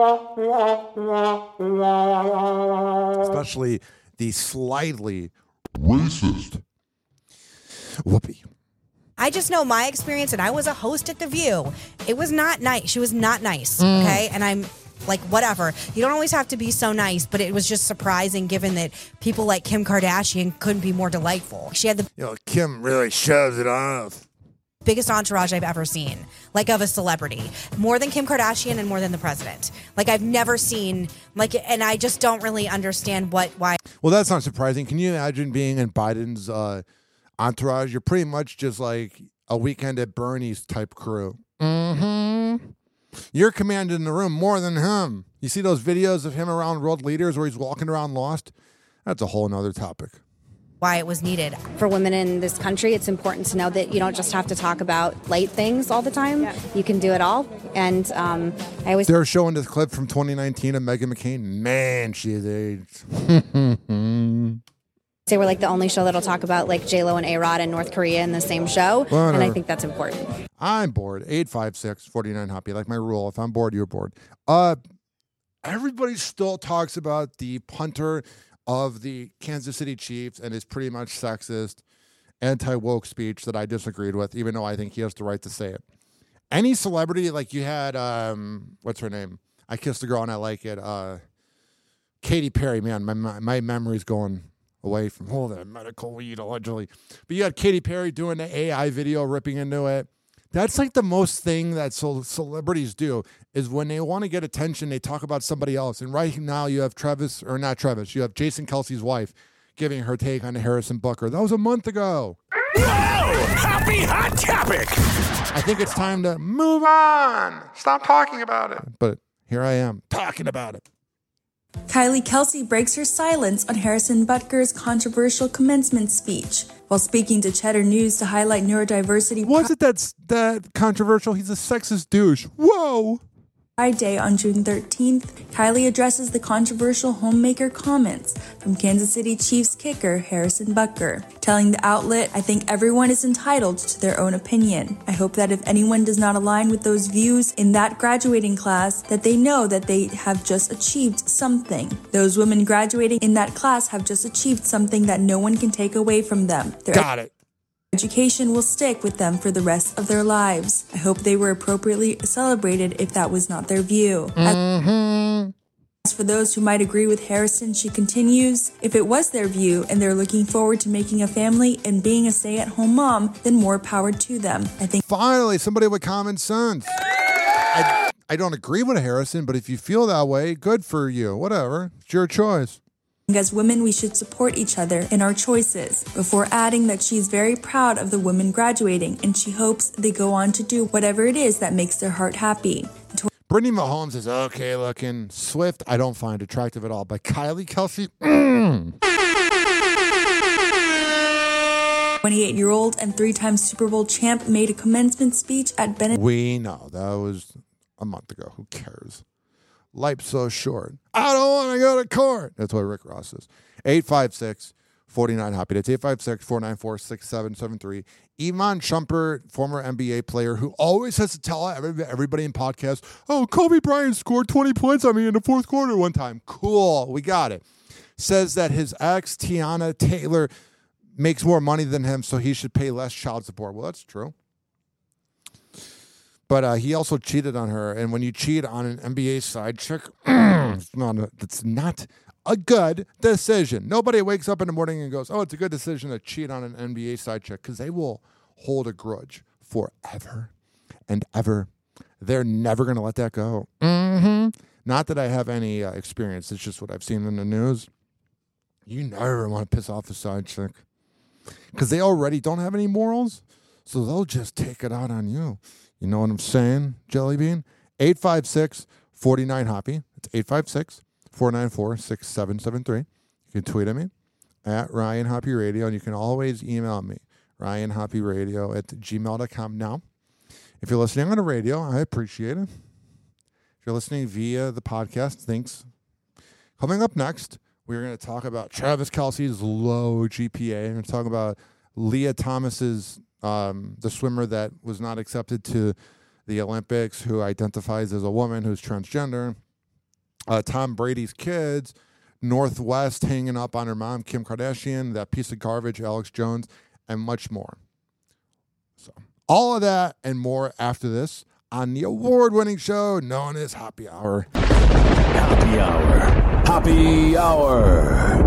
Especially the slightly racist Whoopi. I just know my experience, and I was a host at The View. It was not nice. She was not nice, Mm. okay? And I'm like, whatever. You don't always have to be so nice, but it was just surprising given that people like Kim Kardashian couldn't be more delightful. She had the You know, Kim really shows it off. biggest entourage I've ever seen, like of a celebrity, more than Kim Kardashian and more than the president. Like I've never seen, like, and I just don't really understand what, why. Well, that's not surprising. Can you imagine being in Biden's uh, entourage? You're pretty much just like a Weekend at Bernie's type crew. Mm-hmm. You're commanding the room more than him. You see those videos of him around world leaders where he's walking around lost? That's a whole nother topic. Why it was needed. For women in this country, it's important to know that you don't just have to talk about light things all the time. You can do it all. And um, I always They're showing this clip from twenty nineteen of Meghan McCain. Man, she is aged. say we're like the only show that'll talk about like J-Lo and A-Rod and North Korea in the same show. Whatever. And I think that's important. I'm bored. eight five six, four nine Hoppy. Like my rule. If I'm bored, you're bored. Uh, everybody still talks about the punter of the Kansas City Chiefs and his pretty much sexist, anti-woke speech that I disagreed with, even though I think he has the right to say it. Any celebrity, like you had, um, what's her name? I Kissed a Girl and I Like It. Uh, Katy Perry, man, my my memory's going away from all that medical weed, allegedly. But you had Katy Perry doing the A I video, ripping into it. That's like the most thing that so celebrities do is when they want to get attention, they talk about somebody else. And right now you have Travis, or not Travis, you have Jason Kelsey's wife giving her take on Harrison Butker. That was a month ago. Whoa! Happy hot topic! I think it's time to move on. Stop talking about it. But here I am talking about it. Kylie Kelsey breaks her silence on Harrison Butker's controversial commencement speech. While speaking to Cheddar News to highlight neurodiversity... Was it that's that controversial? He's a sexist douche. Whoa! Pride Day on June thirteenth, Kylie addresses the controversial homemaker comments from Kansas City Chiefs kicker Harrison Butker, telling the outlet, "I think everyone is entitled to their own opinion. I hope that if anyone does not align with those views in that graduating class, that they know that they have just achieved something. Those women graduating in that class have just achieved something that no one can take away from them. Their Got it. Education will stick with them for the rest of their lives. I hope they were appropriately celebrated if that was not their view." Mm-hmm. As for those who might agree with Harrison, she continues, "If it was their view and they're looking forward to making a family and being a stay-at-home mom, then more power to them. I think Finally, somebody with common sense. I, I don't agree with Harrison, but if you feel that way, good for you. Whatever. It's your choice. as women, we should support each other in our choices," before adding that she's very proud of the women graduating and she hopes they go on to do whatever it is that makes their heart happy. Brittany Mahomes is okay looking. Swift, I don't find attractive at all. But Kylie Kelsey, mm. twenty-eight-year-old and three-time Super Bowl champ made a commencement speech at Bennett. We know. That was a month ago. Who cares? Life's so short. I don't want to go to court. That's what Rick Ross says. eight five six, four nine, Hoppy. That's eight five six, four nine four, six seven seven three. Iman Shumpert, former N B A player who always has to tell everybody in podcasts, oh, Kobe Bryant scored twenty points on me in the fourth quarter one time. Cool. We got it. Says that his ex, Tiana Taylor, makes more money than him, so he should pay less child support. Well, that's true. But uh, he also cheated on her. And when you cheat on an N B A side chick, it's not a, it's not a good decision. Nobody wakes up in the morning and goes, oh, it's a good decision to cheat on an N B A side chick, because they will hold a grudge forever and ever They're never going to let that go. Mm-hmm. Not that I have any uh, experience. It's just what I've seen in the news. You never want to piss off the side chick because they already don't have any morals. So they'll just take it out on you. You know what I'm saying, Jelly Bean? eight five six, four nine, Hoppy. It's eight five six, four nine four, six seven seven three. You can tweet at me at Ryan Hoppy Radio, and you can always email me, Ryan Hoppy Radio at gmail dot com. Now, if you're listening on the radio, I appreciate it. If you're listening via the podcast, thanks. Coming up next, we're going to talk about Travis Kelce's low G P A. We're going to talk about Leah Thomas's, um, the swimmer that was not accepted to the Olympics, who identifies as a woman who's transgender. Uh, Tom Brady's kids, Northwest hanging up on her mom, Kim Kardashian, that piece of garbage, Alex Jones, and much more. So all of that and more after this on the award-winning show known as Happy Hour. Happy Hour. Happy Hour.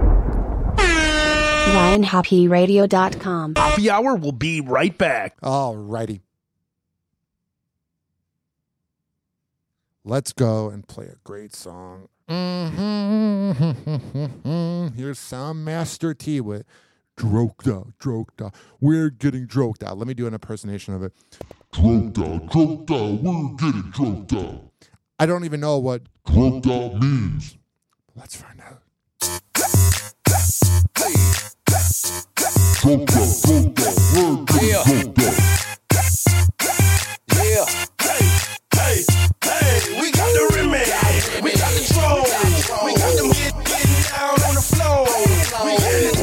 Ryan Happy Radio dot com. Happy Hour will be right back. All righty. Let's go and play a great song. Mm-hmm. Here's Soundmaster T with Droked Out, Droked Out. We're getting droked out. Let me do an impersonation of it. Droked out, droked out, we're getting droked out. I don't even know what droked out means. Let's find out. Droked out, droked out, we're getting Yeah. droked out. Yeah. Hey, hey, hey, we got the remix. We got the troll. We got them get, getting down on the floor. We get it.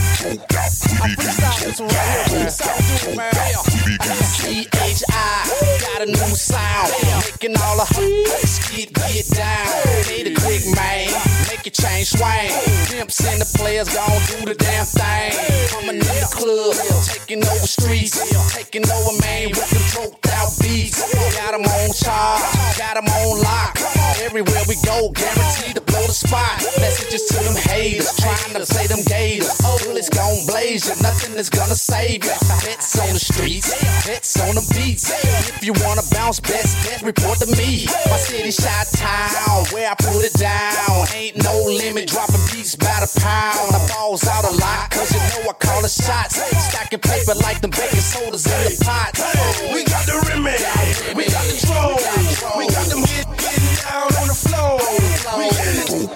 I freestyle this one right here. Freestyle this one, man. C H I got a new sound. Making all the hoops get, get down. Need a quick man. Make your chain swing. Pimps and the players gon' do the damn thing. Coming in the club, taking over streets. Taking over, man, with the droked out beats. Got them on charge, got them on lock. Everywhere we go, guaranteed to blow the spot. Messages to them haters, trying to play them gators. Oh, bullets gon' blaze you, nothing is gonna save you. Hits on the streets, hits on the beats. If you wanna bounce, best bet, report to me. My city, Chi-Town, where I put it down. Ain't no limit, dropping beats by the pound. I balls out a lot, cause you know I call the shots. Stacking paper like them baking sodas in the pot. We got the remix, we got the troll. We got them hit, getting down on the floor. We get it. We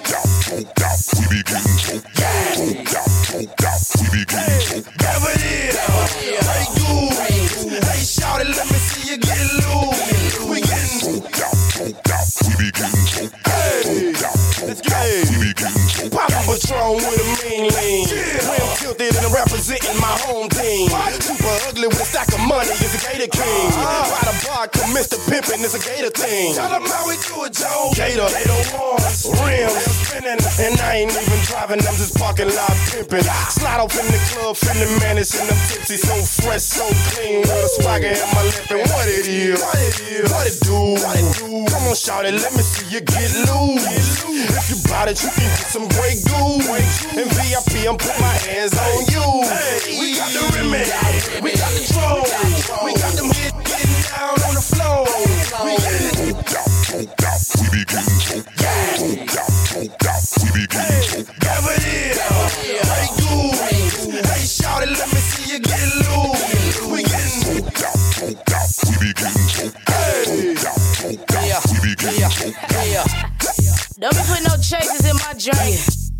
be getting droked out, droked out, droked out. We be getting droked out. Never did. Hey, you. Hey, shout it, let me see you get loose. We getting droked out, droked out. We be getting droked out, droked out, droked out. We be getting droked out. Poppin' Patron with a mean lean. Rim tilted and representing my home team. Super ugly with a stack of money is a Gator King. By the bar, come Mister Pimpin' is a Gator thing. Tell them how we do it, Joe. Gator, Gator ones, rims spinning, and I ain't even driving. I'm just parking lot pimping. Slide off in the club, feeling managed and I'm tipsy, so fresh, so clean. With a swagger in my lip and what it is, what it is, what it do. What it do. Come on, shout it, let me see you get loose. If you bout it, you can get some great goo. In V I P, I'm put my hands on you. Hey, we got the remix, we got the troll. We got them hit, getting down on the floor. We get it. Droked out, droked out. We be getting droked out, droked out, droked out. We be getting droked out. Never did. Hey, you. Hey, shout it, let me see you get loose. We getting droked out, droked out. We be getting droked out, droked out, droked out. We be getting droked out. Don't be putting no chasers in my drink.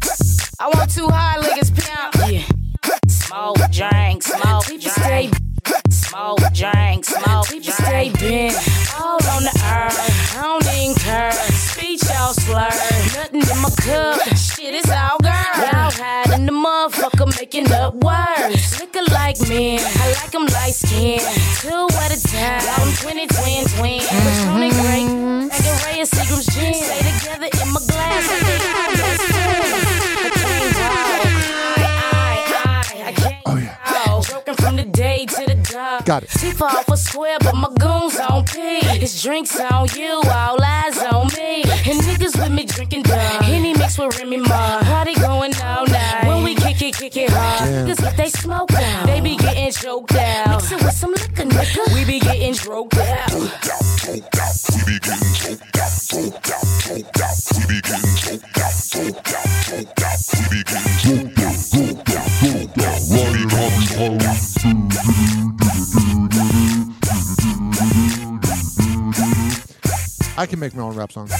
I want two high niggas pimp. Yeah. Smoke drink, smoke drink. Smoke drink, smoke drink. Stay bent all on the earth. I don't even care. Speech all slur. Nothing in my cup. Shit is all girl. Y'all hiding the motherfucker making up words. Looking like men. I like them light skin. Two at a time. I'm twenty, twin, twin. Patronic great. Tanqueray, Seagram's gin. Stay together in my glass. I think I'm best friends. I can't walk. I can't walk. Broken from the day to the dog. Got it. She fall for square, but my goons on P. It's drinks on you, all eyes on me. And niggas with me drinking dog. Henny mixed with Remy Ma. Party going all night. When we kick it, kick it hard. Damn. Niggas get they smoke out. They be getting choked out. Mix it with some liquor, nigga. We be getting droked out. Droked out, droked choked out, choked out. We be getting choked out, choked out, choked out. We be getting choked out, choked out, choked out. Running Hoppy I can make my own rap song.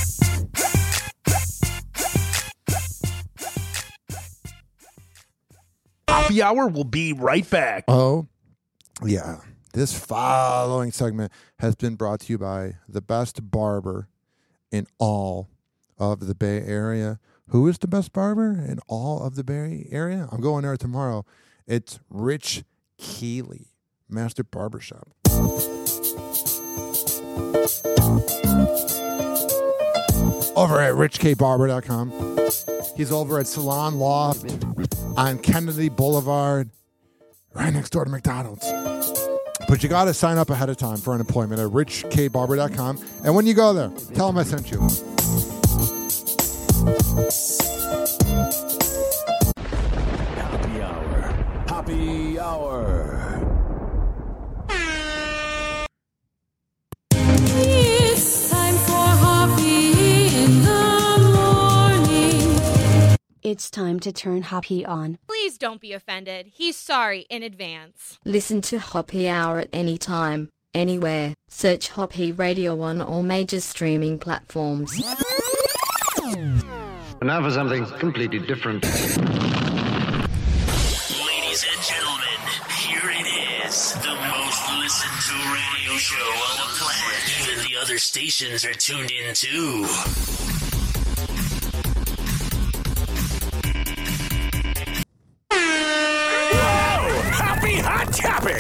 Happy Hour will be right back. Oh, yeah. This following segment has been brought to you by the best barber in all of the Bay Area. Who is the best barber in all of the Bay Area? I'm going there tomorrow. It's Rich Keeley, Master Barbershop. Over at rich k barber dot com. He's over at Salon Loft on Kennedy Boulevard, right next door to McDonald's. But you got to sign up ahead of time for an appointment at rich k barber dot com. And when you go there, tell him I sent you. Happy Hour. Happy Hour. It's time for Hoppy in the morning. It's time to turn Hoppy on. Please don't be offended. He's sorry in advance. Listen to Hoppy Hour at any time, anywhere. Search Hoppy Radio on all major streaming platforms. And now for something completely different. Ladies and gentlemen, here it is. The most listened to radio show on the planet. Even the other stations are tuned in too. Happy Hot Topic!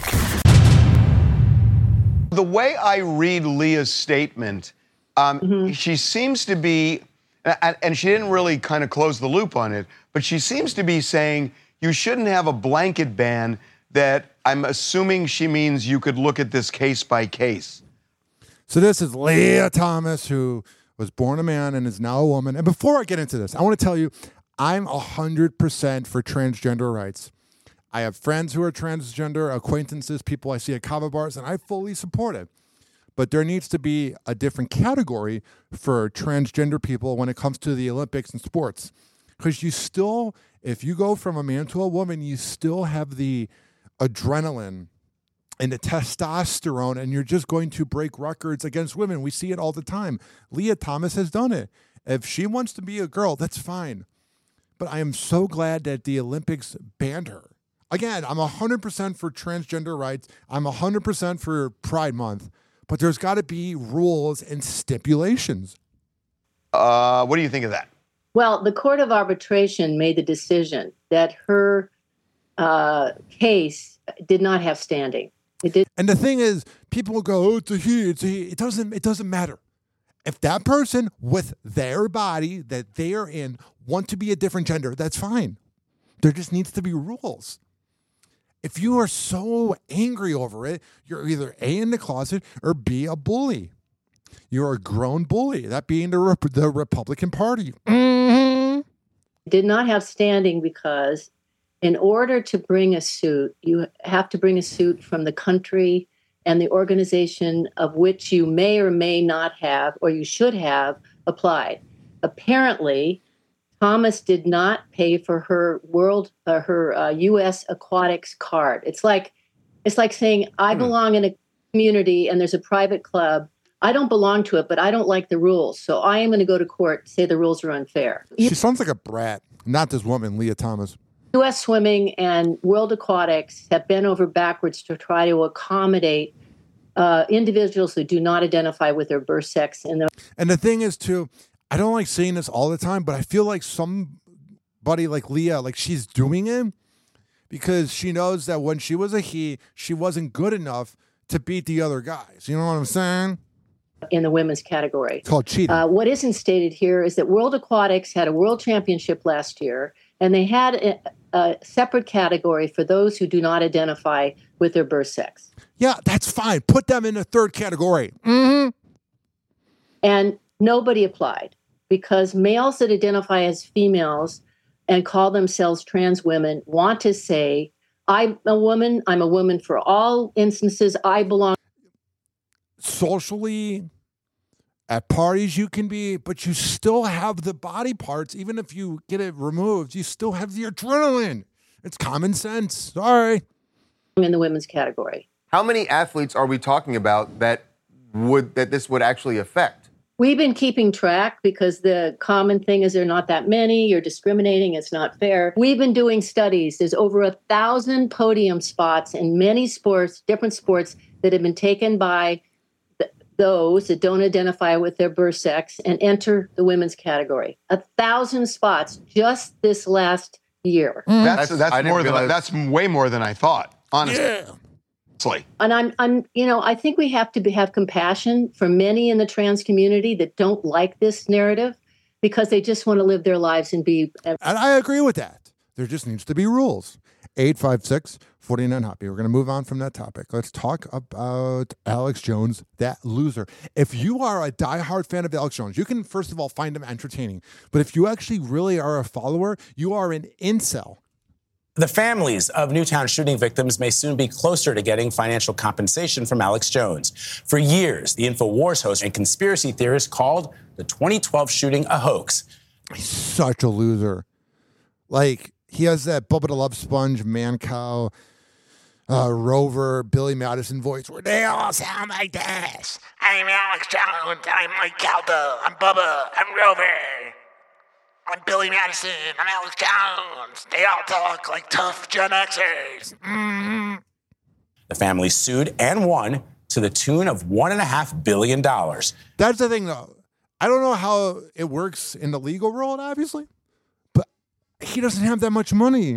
The way I read Leah's statement, um, mm-hmm. she seems to be, and, and she didn't really kind of close the loop on it, but she seems to be saying you shouldn't have a blanket ban that I'm assuming she means you could look at this case by case. So this is Leah Thomas, who was born a man and is now a woman. And before I get into this, I want to tell you, I'm one hundred percent for transgender rights. I have friends who are transgender, acquaintances, people I see at kava bars, and I fully support it. But there needs to be a different category for transgender people when it comes to the Olympics and sports. Because you still, if you go from a man to a woman, you still have the adrenaline and the testosterone, and you're just going to break records against women. We see it all the time. Leah Thomas has done it. If she wants to be a girl, that's fine. But I am so glad that the Olympics banned her. Again, I'm one hundred percent for transgender rights. I'm one hundred percent for Pride Month. But there's got to be rules and stipulations. Uh, what do you think of that? Well, the Court of Arbitration made the decision that her uh, case did not have standing. It did. And the thing is, people will go, oh, it's a he, it's a he. It doesn't, it doesn't matter. If that person with their body that they are in want to be a different gender, that's fine. There just needs to be rules. If you are so angry over it, you're either A, in the closet, or B, a bully. You're a grown bully, that being the, Rep- the Republican Party. Mm-hmm. Did not have standing because in order to bring a suit, you have to bring a suit from the country and the organization of which you may or may not have, or you should have, applied. Apparently, Thomas did not pay for her world, uh, her uh, U S Aquatics card. It's like, it's like saying I hmm. belong in a community and there's a private club. I don't belong to it, but I don't like the rules, so I am going to go to court, say the rules are unfair. She sounds like a brat. Not this woman, Leah Thomas. U S Swimming and World Aquatics have bent over backwards to try to accommodate uh, individuals who do not identify with their birth sex. And the and the thing is, too, I don't like saying this all the time, but I feel like somebody like Leah, like she's doing it because she knows that when she was a he, she wasn't good enough to beat the other guys. You know what I'm saying? In the women's category. It's called cheating. Uh, what isn't stated here is that World Aquatics had a world championship last year, and they had a, a separate category for those who do not identify with their birth sex. Yeah, that's fine. Put them in a third category. Mm-hmm. And nobody applied because males that identify as females and call themselves trans women want to say, I'm a woman, I'm a woman for all instances, I belong. Socially At parties you can be, but you still have the body parts. Even if you get it removed, you still have the adrenaline. It's common sense. Sorry. In the women's category. How many athletes are we talking about that would that this would actually affect? We've been keeping track because the common thing is there are not that many. You're discriminating. It's not fair. We've been doing studies. There's over a thousand podium spots in many sports, different sports, that have been taken by th- those that don't identify with their birth sex and enter the women's category. A thousand spots just this last year. That's that's, I didn't more than I, realize- that's way more than I thought. Honestly. Yeah. Honestly. And I'm, I'm, you know, I think we have to be, have compassion for many in the trans community that don't like this narrative because they just want to live their lives and be. And I agree with that. There just needs to be rules. eight five six, four nine, Hoppy. We're going to move on from that topic. Let's talk about Alex Jones, that loser. If you are a diehard fan of Alex Jones, you can, first of all, find him entertaining. But if you actually really are a follower, you are an incel. The families of Newtown shooting victims may soon be closer to getting financial compensation from Alex Jones. For years, the InfoWars host and conspiracy theorist called the twenty twelve shooting a hoax. He's such a loser. Like, he has that Bubba the Love Sponge, Man Cow, uh, Rover, Billy Madison voice where they all sound like this. I'm Alex Jones. I'm Mike Calda. I'm Bubba. I'm Rover. I'm Billy Madison. I'm Alex Jones. They all talk like tough Gen Xers. Mm-hmm. The family sued and won to the tune of one and a half billion dollars. That's the thing, though. I don't know how it works in the legal world, obviously, but he doesn't have that much money.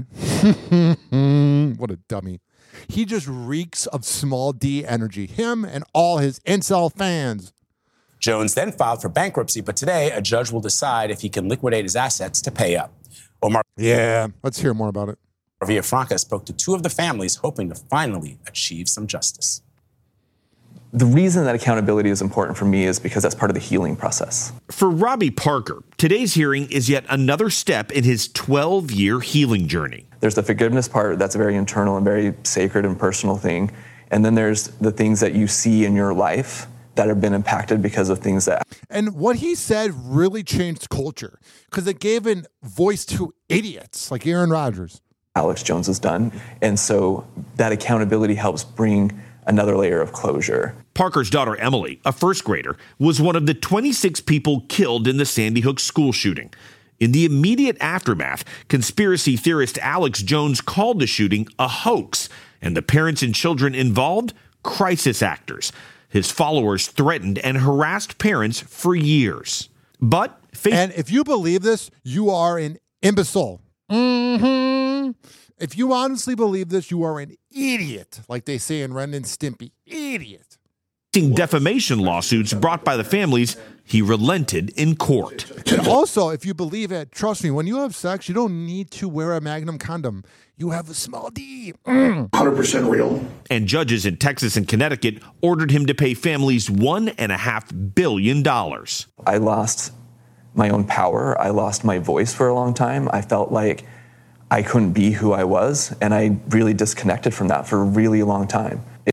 What a dummy. He just reeks of small D energy. Him and all his incel fans. Jones then filed for bankruptcy, but today a judge will decide if he can liquidate his assets to pay up. Omar Yeah, let's hear more about it. Villafranca spoke to two of the families, hoping to finally achieve some justice. The reason that accountability is important for me is because that's part of the healing process. For Robbie Parker, today's hearing is yet another step in his twelve-year healing journey. There's the forgiveness part that's a very internal and very sacred and personal thing. And then there's the things that you see in your life that have been impacted because of things that... And what he said really changed culture because it gave a voice to idiots like Aaron Rodgers. Alex Jones has done. And so that accountability helps bring another layer of closure. Parker's daughter, Emily, a first grader, was one of the twenty-six people killed in the Sandy Hook school shooting. In the immediate aftermath, conspiracy theorist Alex Jones called the shooting a hoax, and the parents and children involved, crisis actors. His followers threatened and harassed parents for years. But... Face- and if you believe this, you are an imbecile. Mm-hmm. If you honestly believe this, you are an idiot, like they say in Ren and Stimpy. Idiot. Defamation lawsuits brought by the families, he relented in court. And also, if you believe it, trust me, when you have sex, you don't need to wear a Magnum condom. You have a small D. Mm. one hundred percent real. And judges in Texas and Connecticut ordered him to pay families one and a half billion dollars. I lost my own power. I lost my voice for a long time. I felt like I couldn't be who I was, and I really disconnected from that for a really long time. It-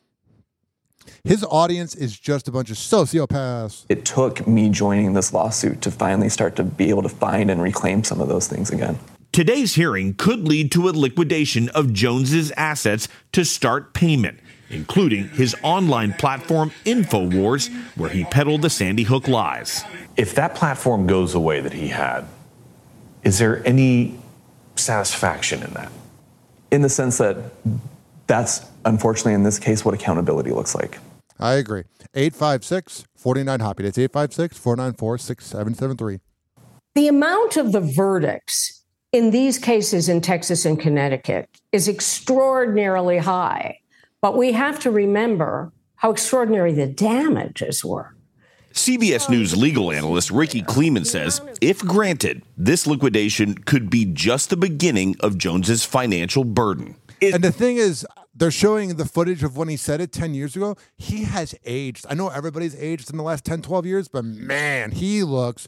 His audience is just a bunch of sociopaths. It took me joining this lawsuit to finally start to be able to find and reclaim some of those things again. Today's hearing could lead to a liquidation of Jones's assets to start payment, including his online platform InfoWars, where he peddled the Sandy Hook lies. If that platform goes away that he had, is there any satisfaction in that? In the sense that that's, unfortunately, in this case, what accountability looks like. I agree. eight five six, four nine, Hoppy. That's eight five six, four nine four, six seven seven three. The amount of the verdicts in these cases in Texas and Connecticut is extraordinarily high. But we have to remember how extraordinary the damages were. C B S News legal analyst Ricky Kleeman says, if granted, this liquidation could be just the beginning of Jones's financial burden. And the thing is, they're showing the footage of when he said it ten years ago. He has aged. I know everybody's aged in the last ten, twelve years, but man, he looks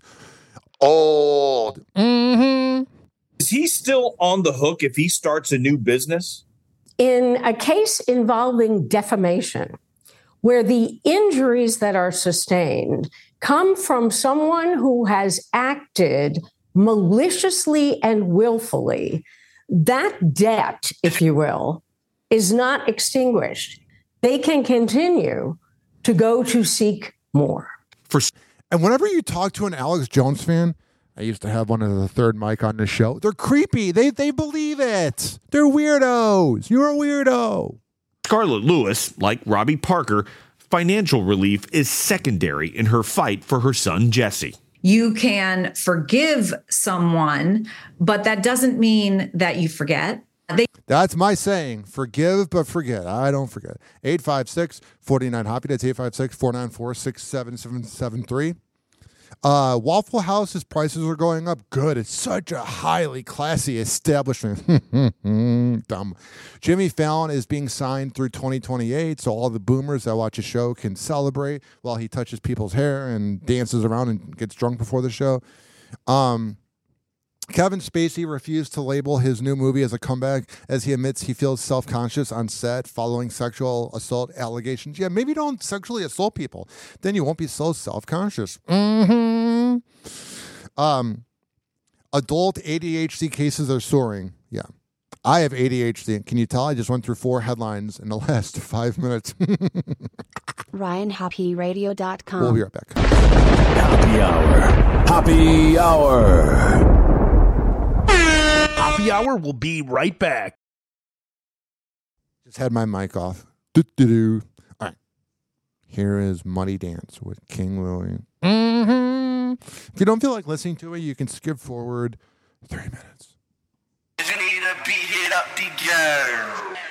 old. Mm-hmm. Is he still on the hook if he starts a new business? In a case involving defamation, where the injuries that are sustained come from someone who has acted maliciously and willfully, that debt, if you will, is not extinguished. They can continue to go to seek more. For and whenever you talk to an Alex Jones fan, I used to have one of the third mic on this show. They're creepy. They they believe it. They're weirdos. You're a weirdo. Scarlett Lewis, like Robbie Parker, financial relief is secondary in her fight for her son Jesse. You can forgive someone, but that doesn't mean that you forget. They- That's my saying. Forgive, but forget. I don't forget. eight five six, four nine, HOPPY. That's eight five six, four nine four, six seven seven seven three. Uh, Waffle House's prices are going up. Good. It's such a highly classy establishment. Dumb. Jimmy Fallon is being signed through twenty twenty-eight, so all the boomers that watch a show can celebrate while he touches people's hair and dances around and gets drunk before the show. Um, Kevin Spacey refused to label his new movie as a comeback as he admits he feels self-conscious on set following sexual assault allegations. Yeah, maybe don't sexually assault people. Then you won't be so self-conscious. Mm-hmm. Um, adult A D H D cases are soaring. Yeah. I have A D H D. Can you tell? I just went through four headlines in the last five minutes. Ryan Hoppy Radio dot com. We'll be right back. Happy Hour. Happy Hour. Happy Hour will be right back. Just had my mic off. Do-do-do. All right. Here is Muddy Dance with King Louie. Mm-hmm. If you don't feel like listening to it, you can skip forward three minutes. You need to beat it up, D J.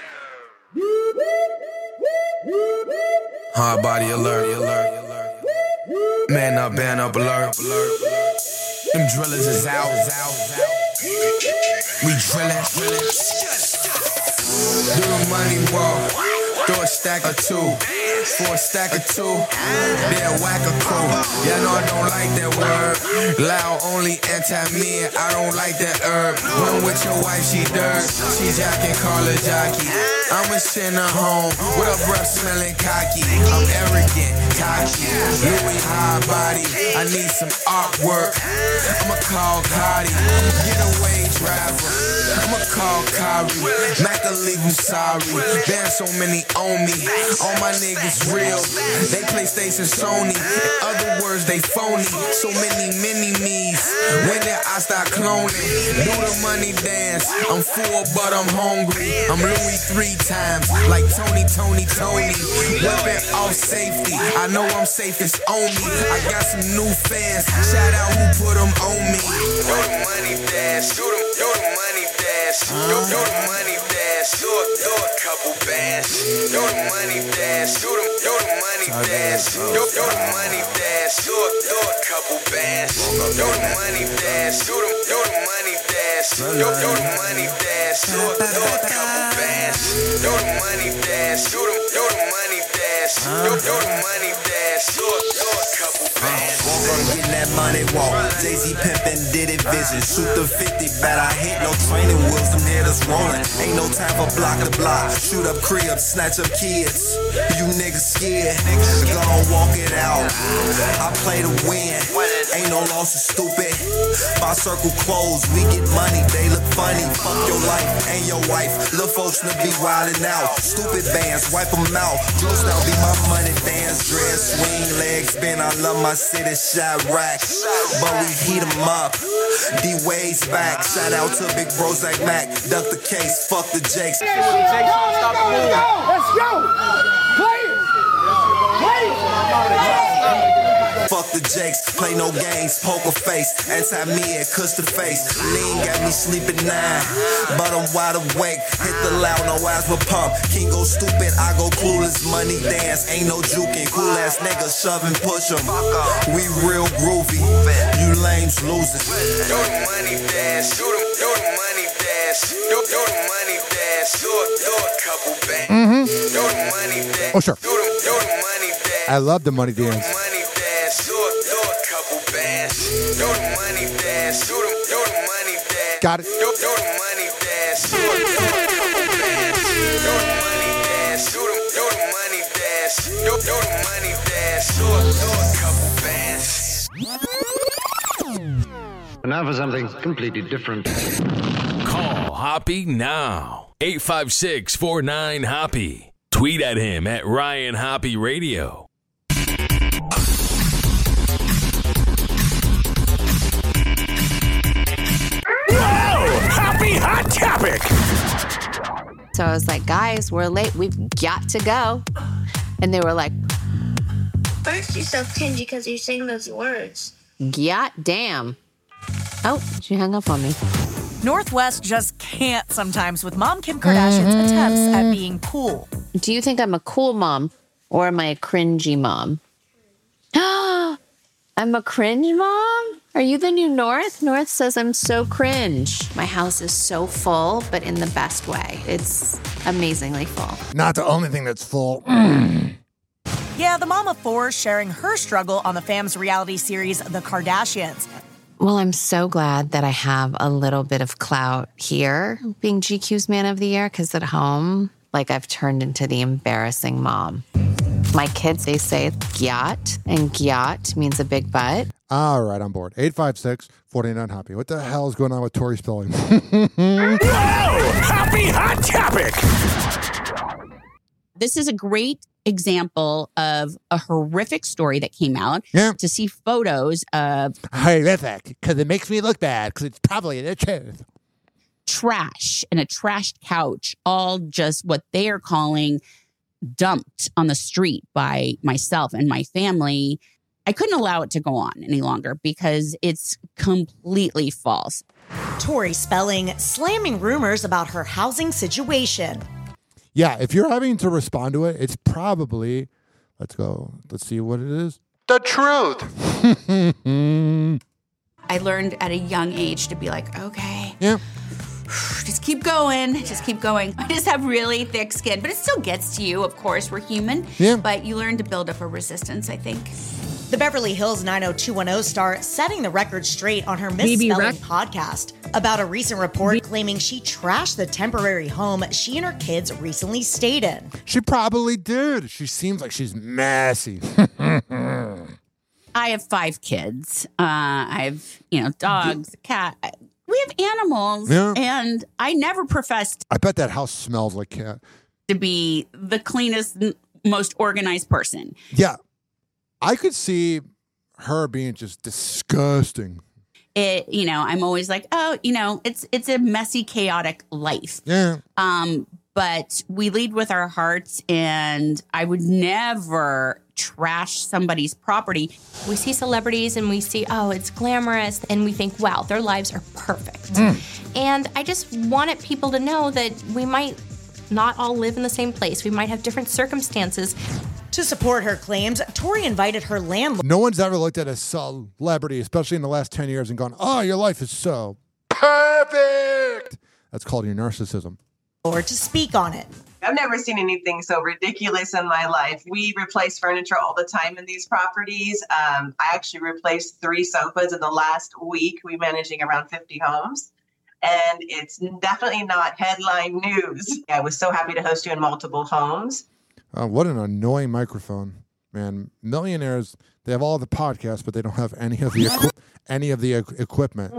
Hard body alert, alert, alert. Man up, band up, alert, alert. Them drillers is out, out, out. We drillin', drillin'. Do the money walk, throw a stack of two, for a stack of two, then whack a crew. Yeah, no, I don't like that word. Loud only anti-men, I don't like that herb. When with your wife, she dirt, she jacking, call her jockey. I'm a sinner home, with a breath smelling cocky. I'm arrogant, cocky, Louis high body. I need some artwork. I'ma call Cardi, getaway driver. I'ma call Kyrie, Mac will leave you sorry. Damn, so many on me. All my niggas real. They PlayStation, Sony. In other words, they phony. So many mini me's. When did I start cloning? Do the money dance. I'm full, but I'm hungry. I'm Louis three times, like Tony, Tony, Tony. Weapon off safety. I know I'm safe, it's on me. I got some new fans. Shout out who put them on me. Do the money dance. Do the, do the money dance. Do, do the money dance. Do a, do a couple bands. Do the money dance. Do the, do the money dance. Do, do the money dance. Do a, do a couple bands. Do the money dance. Do the, do the money dance. Do, do the money dance. Do a, do a couple bands. Do the money dance. Do the, do the money dance. Do, do the money dance. Do a, do a couple bands. Woke up getting that money walk. Jay-Z pimpin', did it vision. Shoot the fifty, bet I hit no training wheels. Them hitters rolling. Ain't no time for block to block. Shoot up cribs, snatch up kids. You niggas scared. Go on, walk it out. I play to win. Ain't no losses, stupid. My circle closed. We get money, they look funny. Fuck your life and your wife. Little folks to be wildin' out. Stupid bands, wipe them out. Ghost out be my money dance. Dress, swing, legs, spin. I love my city, shot racks. But we heat them up. D-Wade's back. Shout out to Big Bro Zach Mac. Duck the case, fuck the Jakes. Let's go! Play it! Play it! Fuck the Jakes, play no games, poker face, anti-mid, cuss the face. Lean got me sleeping nine, but I'm wide awake. Hit the loud, no eyes but pump. King go stupid, I go clueless. Money dance, ain't no juking. Cool ass niggas shoving, push 'em. We real groovy, you lames losing. Do the money dance, do the, do the money dance, do, do the money dance, do a, do a couple bands. Mm-hmm. Do the money dance, Oh, sure. do the, do the money dance. I love the money dance. Money dance, do a, do a couple bands. Do the money dance, do the, do the money dance. Got it. Do, do the money dance, do a, do a couple bands. Do the money dance, do the, do the money dance. Do, do the money dance, do a, do a couple bands. And now for something completely different. Call Hoppy now. eight five six, four nine, Hoppy. Tweet at him at Ryan Hoppy Radio. Whoa! Hoppy Hot Topic! So I was like, guys, we're late. We've got to go. And they were like, first you're so cringy because you're saying those words. God damn. Oh, she hung up on me. Northwest just can't sometimes with Mom Kim Kardashian's Mm-hmm. attempts at being cool. Do you think I'm a cool mom or am I a cringy mom? I'm a cringe mom? Are you the new North? North says I'm so cringe. My house is so full, but in the best way. It's amazingly full. Not the only thing that's full. Yeah, the mom of four sharing her struggle on the fam's reality series, The Kardashians. Well, I'm so glad that I have a little bit of clout here being G Q's Man of the Year, because at home, like I've turned into the embarrassing mom. My kids, they say gyat, and gyat means a big butt. All right, I'm bored. eight five six, four nine, Hoppy. What the hell is going on with Tori Spelling? Whoa! Hoppy Hot Topic! This is a great example of a horrific story that came out. Yeah. To see photos of horrific, because it makes me look bad, because it's probably the truth. Trash and a trashed couch, all just what they are calling dumped on the street by myself and my family. I couldn't allow it to go on any longer because it's completely false. Tori Spelling slamming rumors about her housing situation. Yeah, if you're having to respond to it, it's probably, let's go, let's see what it is. The truth. I learned at a young age to be like, okay. Yeah. Just keep going. Just keep going. I just have really thick skin, but it still gets to you. Of course, we're human. Yeah. But you learn to build up a resistance, I think. The Beverly Hills nine oh two one oh star setting the record straight on her B B Misspelling Rec- podcast about a recent report claiming she trashed the temporary home she and her kids recently stayed in. She probably did. She seems like she's messy. I have five kids. Uh, I have, you know, dogs, a cat. We have animals. Yeah. And I never professed I bet that house smells like cat. to be the cleanest, n- most organized person. Yeah. I could see her being just disgusting. It, you know, I'm always like, oh, you know, it's it's a messy, chaotic life. Yeah. Um, but we lead with our hearts, and I would never trash somebody's property. We see celebrities and we see, oh, it's glamorous. And we think, wow, their lives are perfect. Mm. And I just wanted people to know that we might not all live in the same place. We might have different circumstances. To support her claims, Tori invited her landlord. No one's ever looked at a celebrity, especially in the last ten years, and gone, oh, your life is so perfect. That's called your narcissism. Or to speak on it. I've never seen anything so ridiculous in my life. We replace furniture all the time in these properties. Um, I actually replaced three sofas in the last week. We're managing around fifty homes. And it's definitely not headline news. I was so happy to host you in multiple homes. Uh, what an annoying microphone, man. Millionaires, they have all the podcasts, but they don't have any of the equi- any of the e- equipment.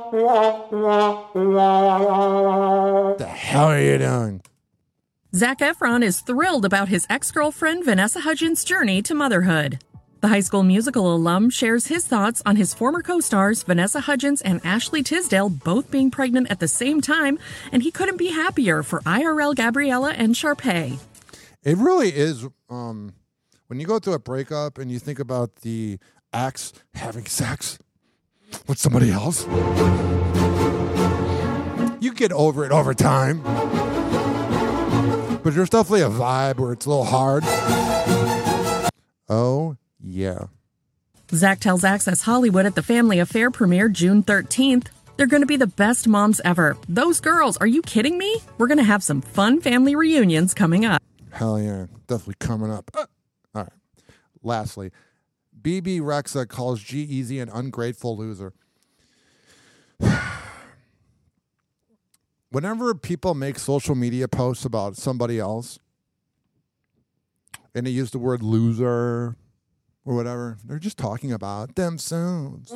What the hell are you doing? Zac Efron is thrilled about his ex-girlfriend Vanessa Hudgens' journey to motherhood. The High School Musical alum shares his thoughts on his former co-stars Vanessa Hudgens and Ashley Tisdale both being pregnant at the same time, and he couldn't be happier for I R L Gabriella and Sharpay. It really is, um, when you go through a breakup and you think about the ex having sex with somebody else, you get over it over time. But there's definitely a vibe where it's a little hard. Oh, yeah. Zac tells Access Hollywood at the Family Affair premiere June thirteenth. They're going to be the best moms ever. Those girls, are you kidding me? We're going to have some fun family reunions coming up. Hell yeah. Definitely coming up. Uh, all right. Lastly, B B Rexa calls G-Eazy an ungrateful loser. Whenever people make social media posts about somebody else and they use the word loser or whatever. They're just talking about themselves.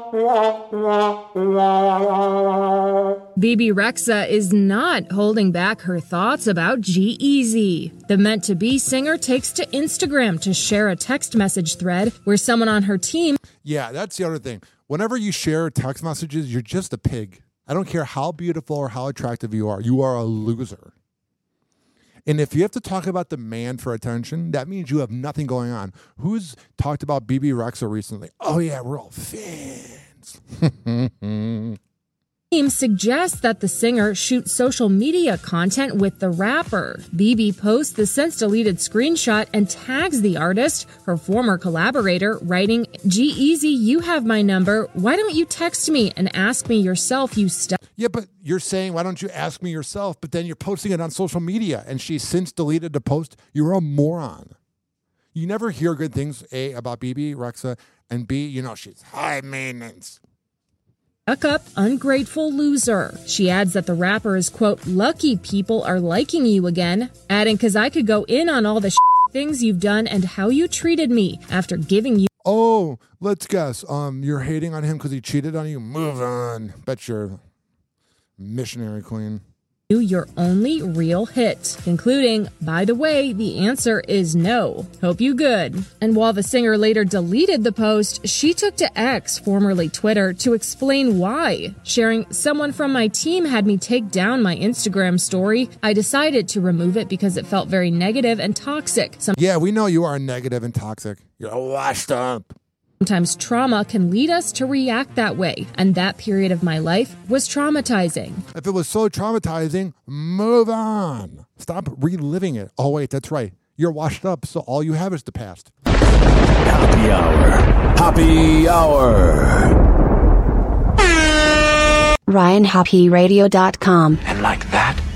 Bebe Rexha is not holding back her thoughts about G-Eazy. The meant-to-be singer takes to Instagram to share a text message thread where someone on her team... Yeah, that's the other thing. Whenever you share text messages, you're just a pig. I don't care how beautiful or how attractive you are. You are a loser. And if you have to talk about the man for attention, that means you have nothing going on. Who's talked about Bebe Rexha recently? Oh, yeah, we're all fans. Team suggests that the singer shoot social media content with the rapper. Bebe posts the since-deleted screenshot and tags the artist, her former collaborator, writing, G-Eazy, you have my number. Why don't you text me and ask me yourself, you stuff? Yeah, but you're saying, why don't you ask me yourself? But then you're posting it on social media, and she since deleted the post. You're a moron. You never hear good things, A, about Bebe Rexha, and B, you know, she's high maintenance. Suck up, ungrateful loser. She adds that the rapper is, quote, lucky people are liking you again, adding, because I could go in on all the sh- things you've done and how you treated me after giving you. Oh, let's guess. Um, you're hating on him because he cheated on you? Move on. Bet you're missionary queen. Your only real hit, concluding, by the way, the answer is no. Hope you good. And while the singer later deleted the post, she took to X, formerly Twitter, to explain why. Sharing, someone from my team had me take down my Instagram story. I decided to remove it because it felt very negative and toxic. Some- yeah, we know you are negative and toxic. You're washed up. Sometimes trauma can lead us to react that way, and that period of my life was traumatizing. If it was so traumatizing, move on. Stop reliving it. Oh, wait, that's right. You're washed up, so all you have is the past. Happy Hour. Happy Hour. Ryan Happy Radio dot com. And like that,